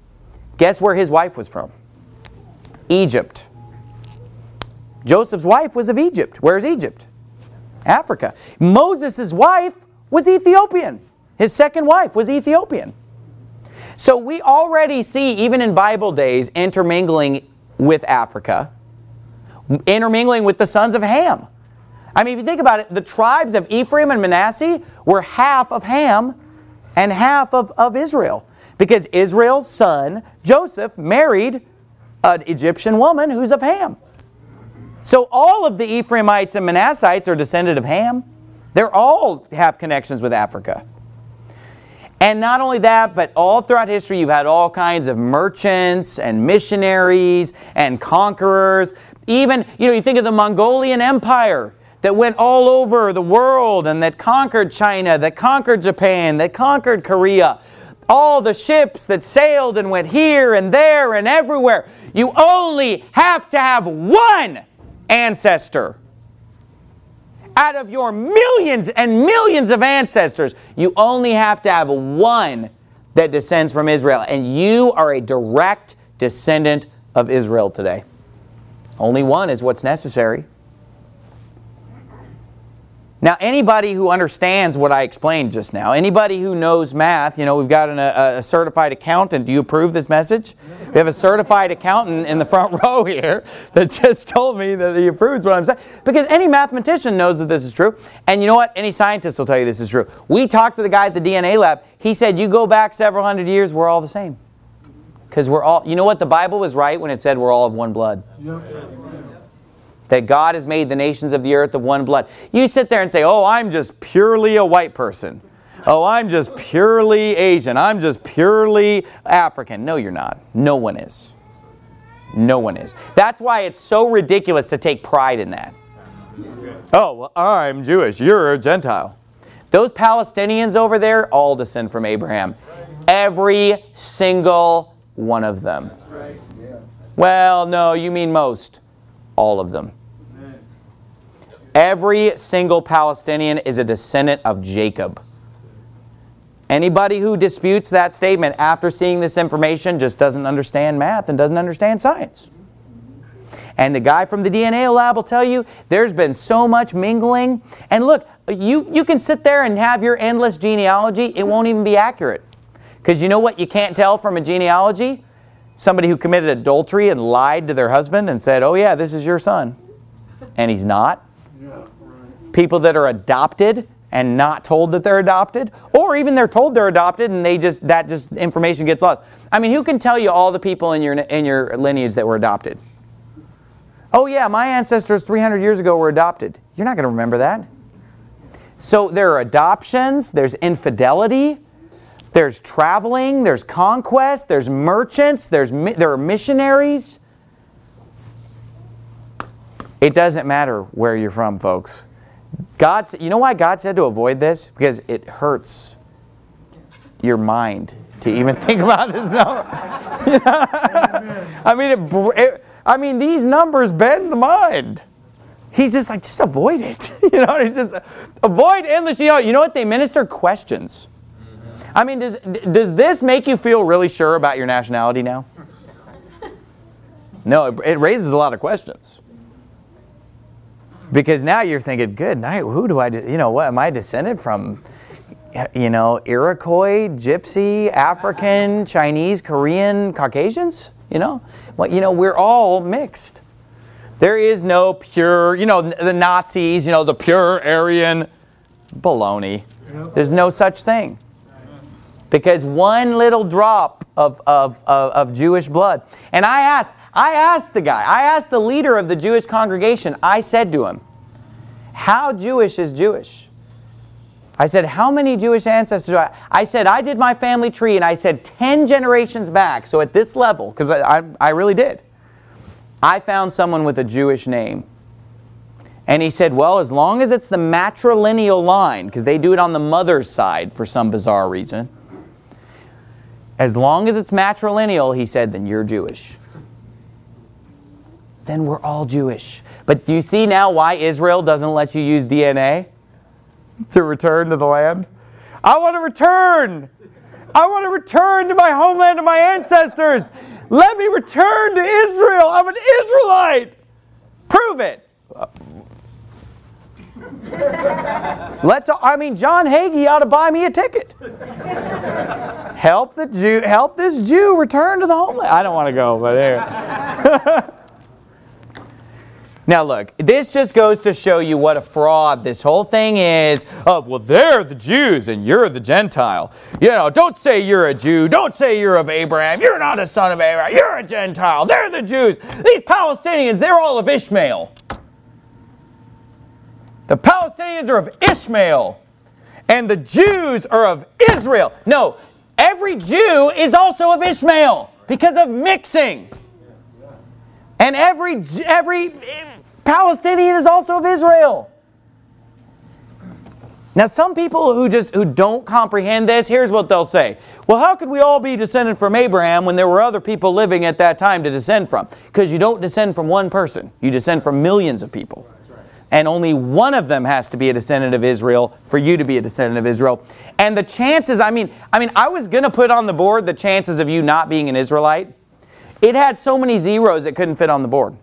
A: Guess where his wife was from? Egypt. Joseph's wife was of Egypt. Where's Egypt? Africa. Moses' wife was Ethiopian. His second wife was Ethiopian. So we already see, even in Bible days, intermingling with Africa, intermingling with the sons of Ham. I mean, if you think about it, the tribes of Ephraim and Manasseh were half of Ham and half of Israel. Because Israel's son, Joseph, married an Egyptian woman who's of Ham. So all of the Ephraimites and Manassites are descended of Ham. They're all have connections with Africa. And not only that, but all throughout history you've had all kinds of merchants and missionaries and conquerors. Even, you think of the Mongolian Empire that went all over the world and that conquered China, that conquered Japan, that conquered Korea. All the ships that sailed and went here and there and everywhere. You only have to have one ancestor. Out of your millions and millions of ancestors, you only have to have one that descends from Israel. And you are a direct descendant of Israel today. Only one is what's necessary. Now, anybody who understands what I explained just now, anybody who knows math, we've got a certified accountant. Do you approve this message? We have a certified accountant in the front row here that just told me that he approves what I'm saying. Because any mathematician knows that this is true. And you know what? Any scientist will tell you this is true. We talked to the guy at the DNA lab. He said, you go back several hundred years, we're all the same. Because we're all, you know what? The Bible was right when it said we're all of one blood. Yep. That God has made the nations of the earth of one blood. You sit there and say, oh, I'm just purely a white person. Oh, I'm just purely Asian. I'm just purely African. No, you're not. No one is. No one is. That's why it's so ridiculous to take pride in that. Oh, well, I'm Jewish. You're a Gentile. Those Palestinians over there all descend from Abraham. Every single one of them. Well, no, you mean most. All of them. Every single Palestinian is a descendant of Jacob. Anybody who disputes that statement after seeing this information just doesn't understand math and doesn't understand science. And the guy from the DNA lab will tell you there's been so much mingling. And look, you can sit there and have your endless genealogy. It won't even be accurate. Because you know what you can't tell from a genealogy? Somebody who committed adultery and lied to their husband and said, oh yeah, this is your son. And he's not. Yeah, right. People that are adopted and not told that they're adopted. Or even they're told they're adopted and that information gets lost. I mean, who can tell you all the people in your lineage that were adopted? Oh yeah, my ancestors 300 years ago were adopted. You're not going to remember that. So there are adoptions, there's infidelity. There's traveling, there's conquest, there's merchants, there are missionaries. It doesn't matter where you're from, folks. You know why God said to avoid this? Because it hurts your mind to even think about this. No. I mean, these numbers bend the mind. He's just like, just avoid it. Just avoid endless. You know what? They minister questions. I mean, does this make you feel really sure about your nationality now? No, it raises a lot of questions. Because now you're thinking, good night, who do what, am I descended from? Iroquois, Gypsy, African, Chinese, Korean, Caucasians? We're all mixed. There is no pure, the Nazis, the pure Aryan. Baloney. There's no such thing. Because one little drop of Jewish blood. And I asked the leader of the Jewish congregation, I said to him, how Jewish is Jewish? I said, how many Jewish ancestors do I said, I did my family tree, and I said 10 generations back, so at this level, because I really did, I found someone with a Jewish name. And he said, well, as long as it's the matrilineal line, because they do it on the mother's side for some bizarre reason, as long as it's matrilineal, he said, then you're Jewish. Then we're all Jewish. But do you see now why Israel doesn't let you use DNA to return to the land? I want to return. I want to return to my homeland, to my ancestors. Let me return to Israel. I'm an Israelite. Prove it. John Hagee ought to buy me a ticket. Help this Jew return to the homeland. I don't want to go, but anyway. Now look, this just goes to show you what a fraud this whole thing is of, well, they're the Jews and you're the Gentile. Don't say you're a Jew. Don't say you're of Abraham. You're not a son of Abraham. You're a Gentile. They're the Jews. These Palestinians, they're all of Ishmael. The Palestinians are of Ishmael. And the Jews are of Israel. No, every Jew is also of Ishmael because of mixing. And every Palestinian is also of Israel. Now, some people who don't comprehend this, here's what they'll say. Well, how could we all be descended from Abraham when there were other people living at that time to descend from? Because you don't descend from one person. You descend from millions of people. And only one of them has to be a descendant of Israel for you to be a descendant of Israel. And the chances, I was going to put on the board the chances of you not being an Israelite. It had so many zeros it couldn't fit on the board.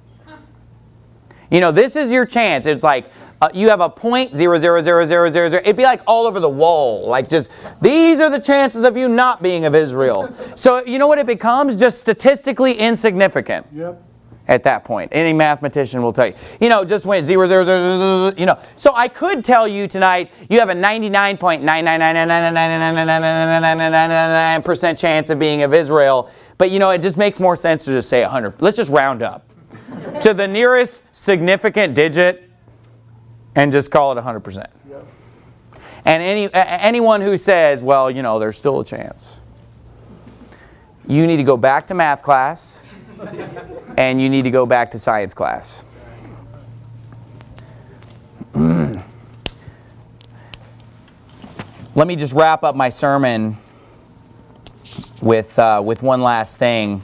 A: This is your chance. It's like you have a 0.0000000. It'd be like all over the wall. Like just, these are the chances of you not being of Israel. So you know what it becomes? Just statistically insignificant.
B: Yep.
A: At that point. Any mathematician will tell you. Just went 0.00000. So I could tell you tonight you have a 99.999999999% chance of being of Israel. But it just makes more sense to just say 100. Let's just round up to the nearest significant digit and just call it 100%. Yep. And anyone who says, well, there's still a chance. You need to go back to math class. And you need to go back to science class. Let me just wrap up my sermon with one last thing.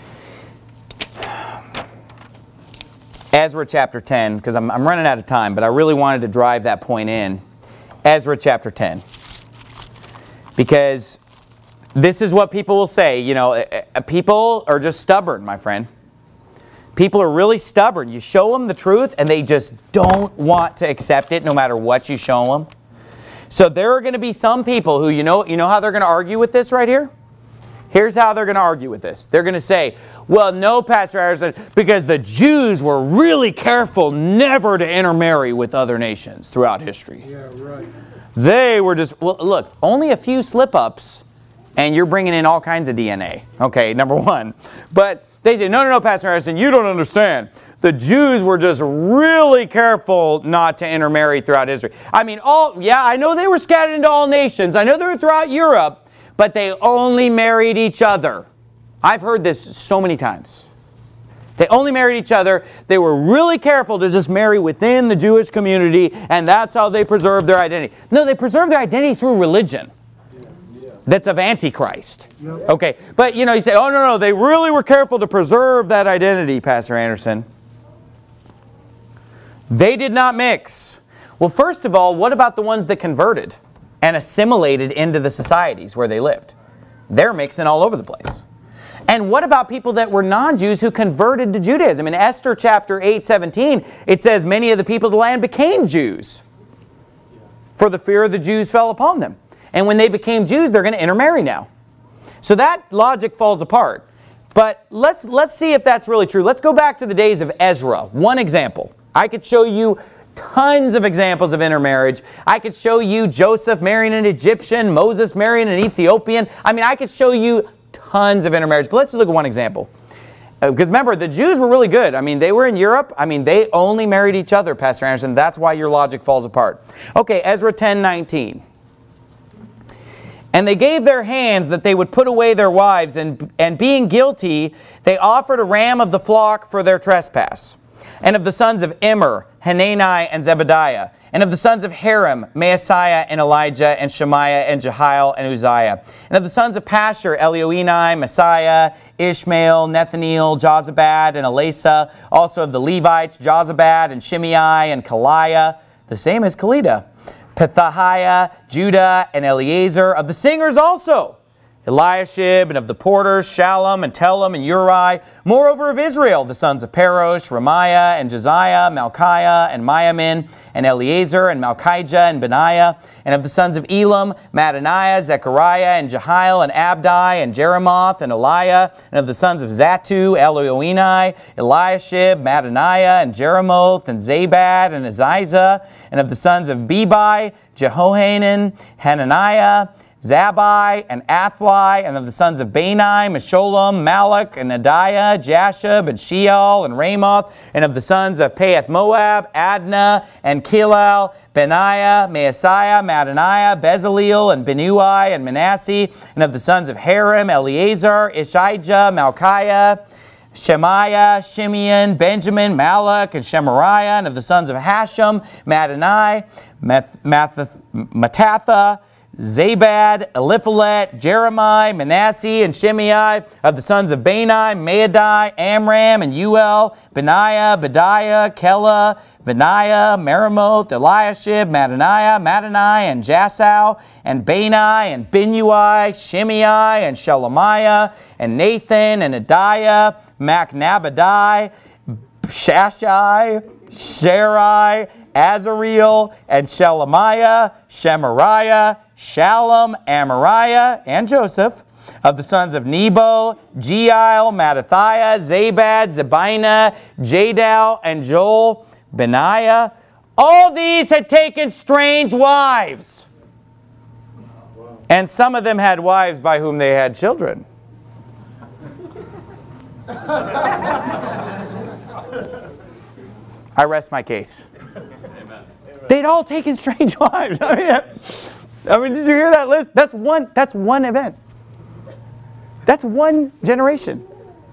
A: Ezra chapter 10, because I'm running out of time, but I really wanted to drive that point in. Ezra chapter 10. Because this is what people will say. People are just stubborn, my friend. People are really stubborn. You show them the truth and they just don't want to accept it no matter what you show them. So there are going to be some people who, you know how they're going to argue with this right here? Here's how they're going to argue with this. They're going to say, well, no, Pastor Harrison, because the Jews were really careful never to intermarry with other nations throughout history.
B: Yeah, right.
A: They were just, well, look, only a few slip-ups and you're bringing in all kinds of DNA. Okay, number one. But they say, no, Pastor Harrison, you don't understand. The Jews were just really careful not to intermarry throughout history. I know they were scattered into all nations. I know they were throughout Europe, but they only married each other. I've heard this so many times. They only married each other. They were really careful to just marry within the Jewish community, and that's how they preserved their identity. No, they preserved their identity through religion. That's of Antichrist. Yep. Okay, but you say, oh no, they really were careful to preserve that identity, Pastor Anderson. They did not mix. Well, first of all, what about the ones that converted and assimilated into the societies where they lived? They're mixing all over the place. And what about people that were non-Jews who converted to Judaism? In Esther chapter 8:17, it says many of the people of the land became Jews, for the fear of the Jews fell upon them. And when they became Jews, they're going to intermarry now. So that logic falls apart. But let's see if that's really true. Let's go back to the days of Ezra. One example. I could show you tons of examples of intermarriage. I could show you Joseph marrying an Egyptian, Moses marrying an Ethiopian. I could show you tons of intermarriage. But let's just look at one example. Because remember, the Jews were really good. They were in Europe. They only married each other, Pastor Anderson. That's why your logic falls apart. Okay, Ezra 10:19. And they gave their hands that they would put away their wives, and being guilty, they offered a ram of the flock for their trespass. And of the sons of Immer, Hanani and Zebediah. And of the sons of Harim, Maaseiah and Elijah and Shemaiah and Jehiel and Uzziah. And of the sons of Pashur, Elioenai, Messiah, Ishmael, Nethaneel, Jozabad and Elasa. Also of the Levites, Jozabad and Shimei and Kaliah, the same as Kelida. Pethahiah, Judah, and Eleazar. Of the singers also, Eliashib, and of the porters, Shallum, and Telem, and Uri. Moreover of Israel, the sons of Parosh, Remiah, and Josiah, Malchiah, and Miamin, and Eleazar, and Malchijah, and Benaiah. And of the sons of Elam, Mattaniah, Zechariah, and Jehiel, and Abdi, and Jeremoth, and Eliah. And of the sons of Zatu, Elioenai, Eliashib, Mattaniah, and Jeremoth, and Zabad, and Aziza. And of the sons of Bebai, Jehohanan, Hananiah, Zabai, and Athli, and of the sons of Bani, Mesholam, Malach, and Adiah, Jashub, and Sheol, and Ramoth, and of the sons of Pahath Moab, Adnah, and Kilal, Benaiah, Maaseiah, Mattaniah, Bezaleel, and Benui, and Manasseh, and of the sons of Harim, Eleazar, Ishijah, Malchiah, Shemaiah, Shimeon, Benjamin, Malach, and Shemariah, and of the sons of Hashem, Mattani, Mattatha, Zabad, Eliphalet, Jeremiah, Manasseh, and Shimei. Of the sons of Bani, Maadai, Amram, and Uel, Benaiah, Bediah, Kela, Benaiah, Meremoth, Eliashib, Mattani, and Jasau, and Bani, and Binui, Shimei, and Shelemiah, and Nathan, and Adiah, Machnabadai, Shashai, Sherai, Azareel, and Shelemiah, Shemariah, Shallum, Amariah, and Joseph. Of the sons of Nebo, Jeiel, Mattathiah, Zabad, Zebina, Jadal, and Joel, Benaiah. All these had taken strange wives. And some of them had wives by whom they had children. I rest my case. They'd all taken strange wives. I mean, did you hear that list? That's one event. That's one generation.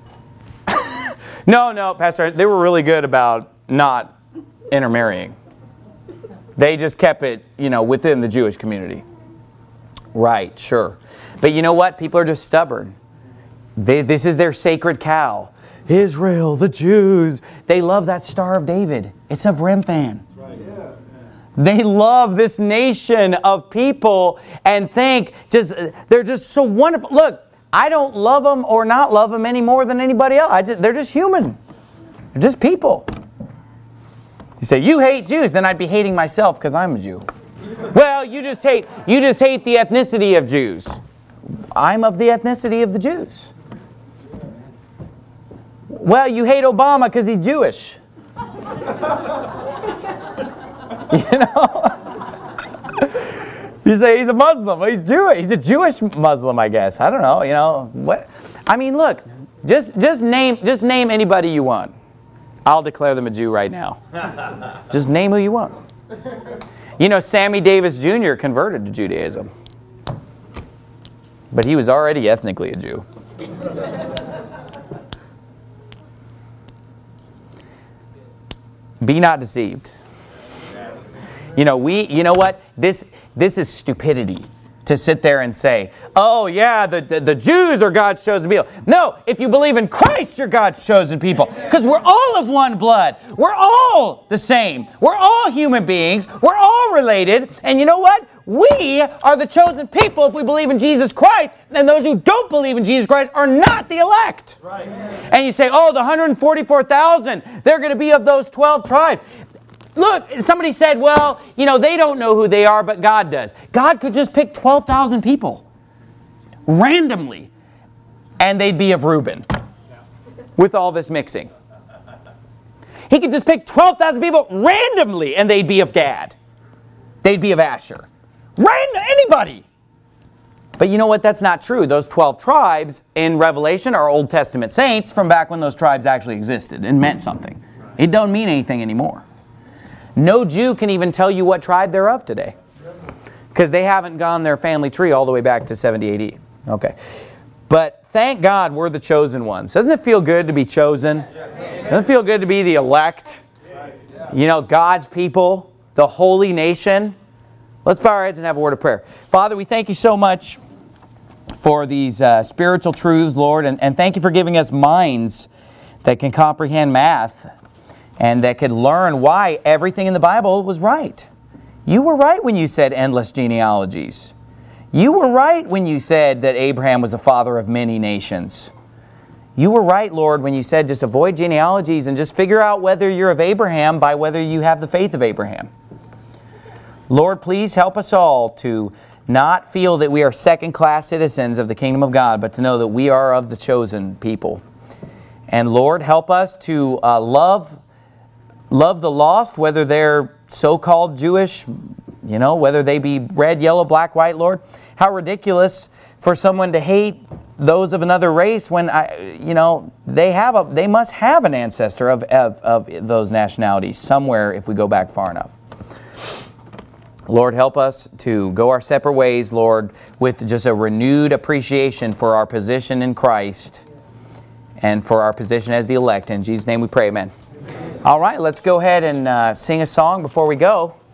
A: No, Pastor, they were really good about not intermarrying. They just kept it, within the Jewish community. Right, sure. But you know what? People are just stubborn. This is their sacred cow. Israel, the Jews. They love that Star of David. It's of Remphan. They love this nation of people and think they're just so wonderful. Look, I don't love them or not love them any more than anybody else. They're just human. They're just people. You say, you hate Jews, then I'd be hating myself because I'm a Jew. Well, you just hate the ethnicity of Jews. I'm of the ethnicity of the Jews. Well, you hate Obama because he's Jewish. You say he's a Muslim. Well, he's Jewish. He's a Jewish Muslim, I guess. I don't know. What? I mean, look. Just name anybody you want. I'll declare them a Jew right now. Just name who you want. Sammy Davis Jr. converted to Judaism, but he was already ethnically a Jew. Be not deceived. You know what? This is stupidity to sit there and say, oh yeah, the Jews are God's chosen people. No, if you believe in Christ, you're God's chosen people. Because we're all of one blood. We're all the same. We're all human beings. We're all related. And you know what? We are the chosen people if we believe in Jesus Christ. And those who don't believe in Jesus Christ are not the elect. Right. And you say, oh, the 144,000, they're going to be of those 12 tribes. Look, somebody said, well, they don't know who they are, but God does. God could just pick 12,000 people randomly, and they'd be of Reuben with all this mixing. He could just pick 12,000 people randomly, and they'd be of Gad. They'd be of Asher. Anybody. But you know what? That's not true. Those 12 tribes in Revelation are Old Testament saints from back when those tribes actually existed and meant something. It don't mean anything anymore. No Jew can even tell you what tribe they're of today, because they haven't gone their family tree all the way back to 70 AD. Okay. But thank God we're the chosen ones. Doesn't it feel good to be chosen? Doesn't it feel good to be the elect? God's people, the holy nation. Let's bow our heads and have a word of prayer. Father, we thank you so much for these spiritual truths, Lord, and thank you for giving us minds that can comprehend math and that could learn why everything in the Bible was right. You were right when you said endless genealogies. You were right when you said that Abraham was a father of many nations. You were right, Lord, when you said just avoid genealogies and just figure out whether you're of Abraham by whether you have the faith of Abraham. Lord, please help us all to not feel that we are second-class citizens of the kingdom of God, but to know that we are of the chosen people. And Lord, help us to love the lost, whether they're so-called Jewish, whether they be red, yellow, black, white, Lord. How ridiculous for someone to hate those of another race when they must have an ancestor of those nationalities somewhere if we go back far enough. Lord, help us to go our separate ways, Lord, with just a renewed appreciation for our position in Christ and for our position as the elect. In Jesus' name we pray, amen. All right, let's go ahead and sing a song before we go.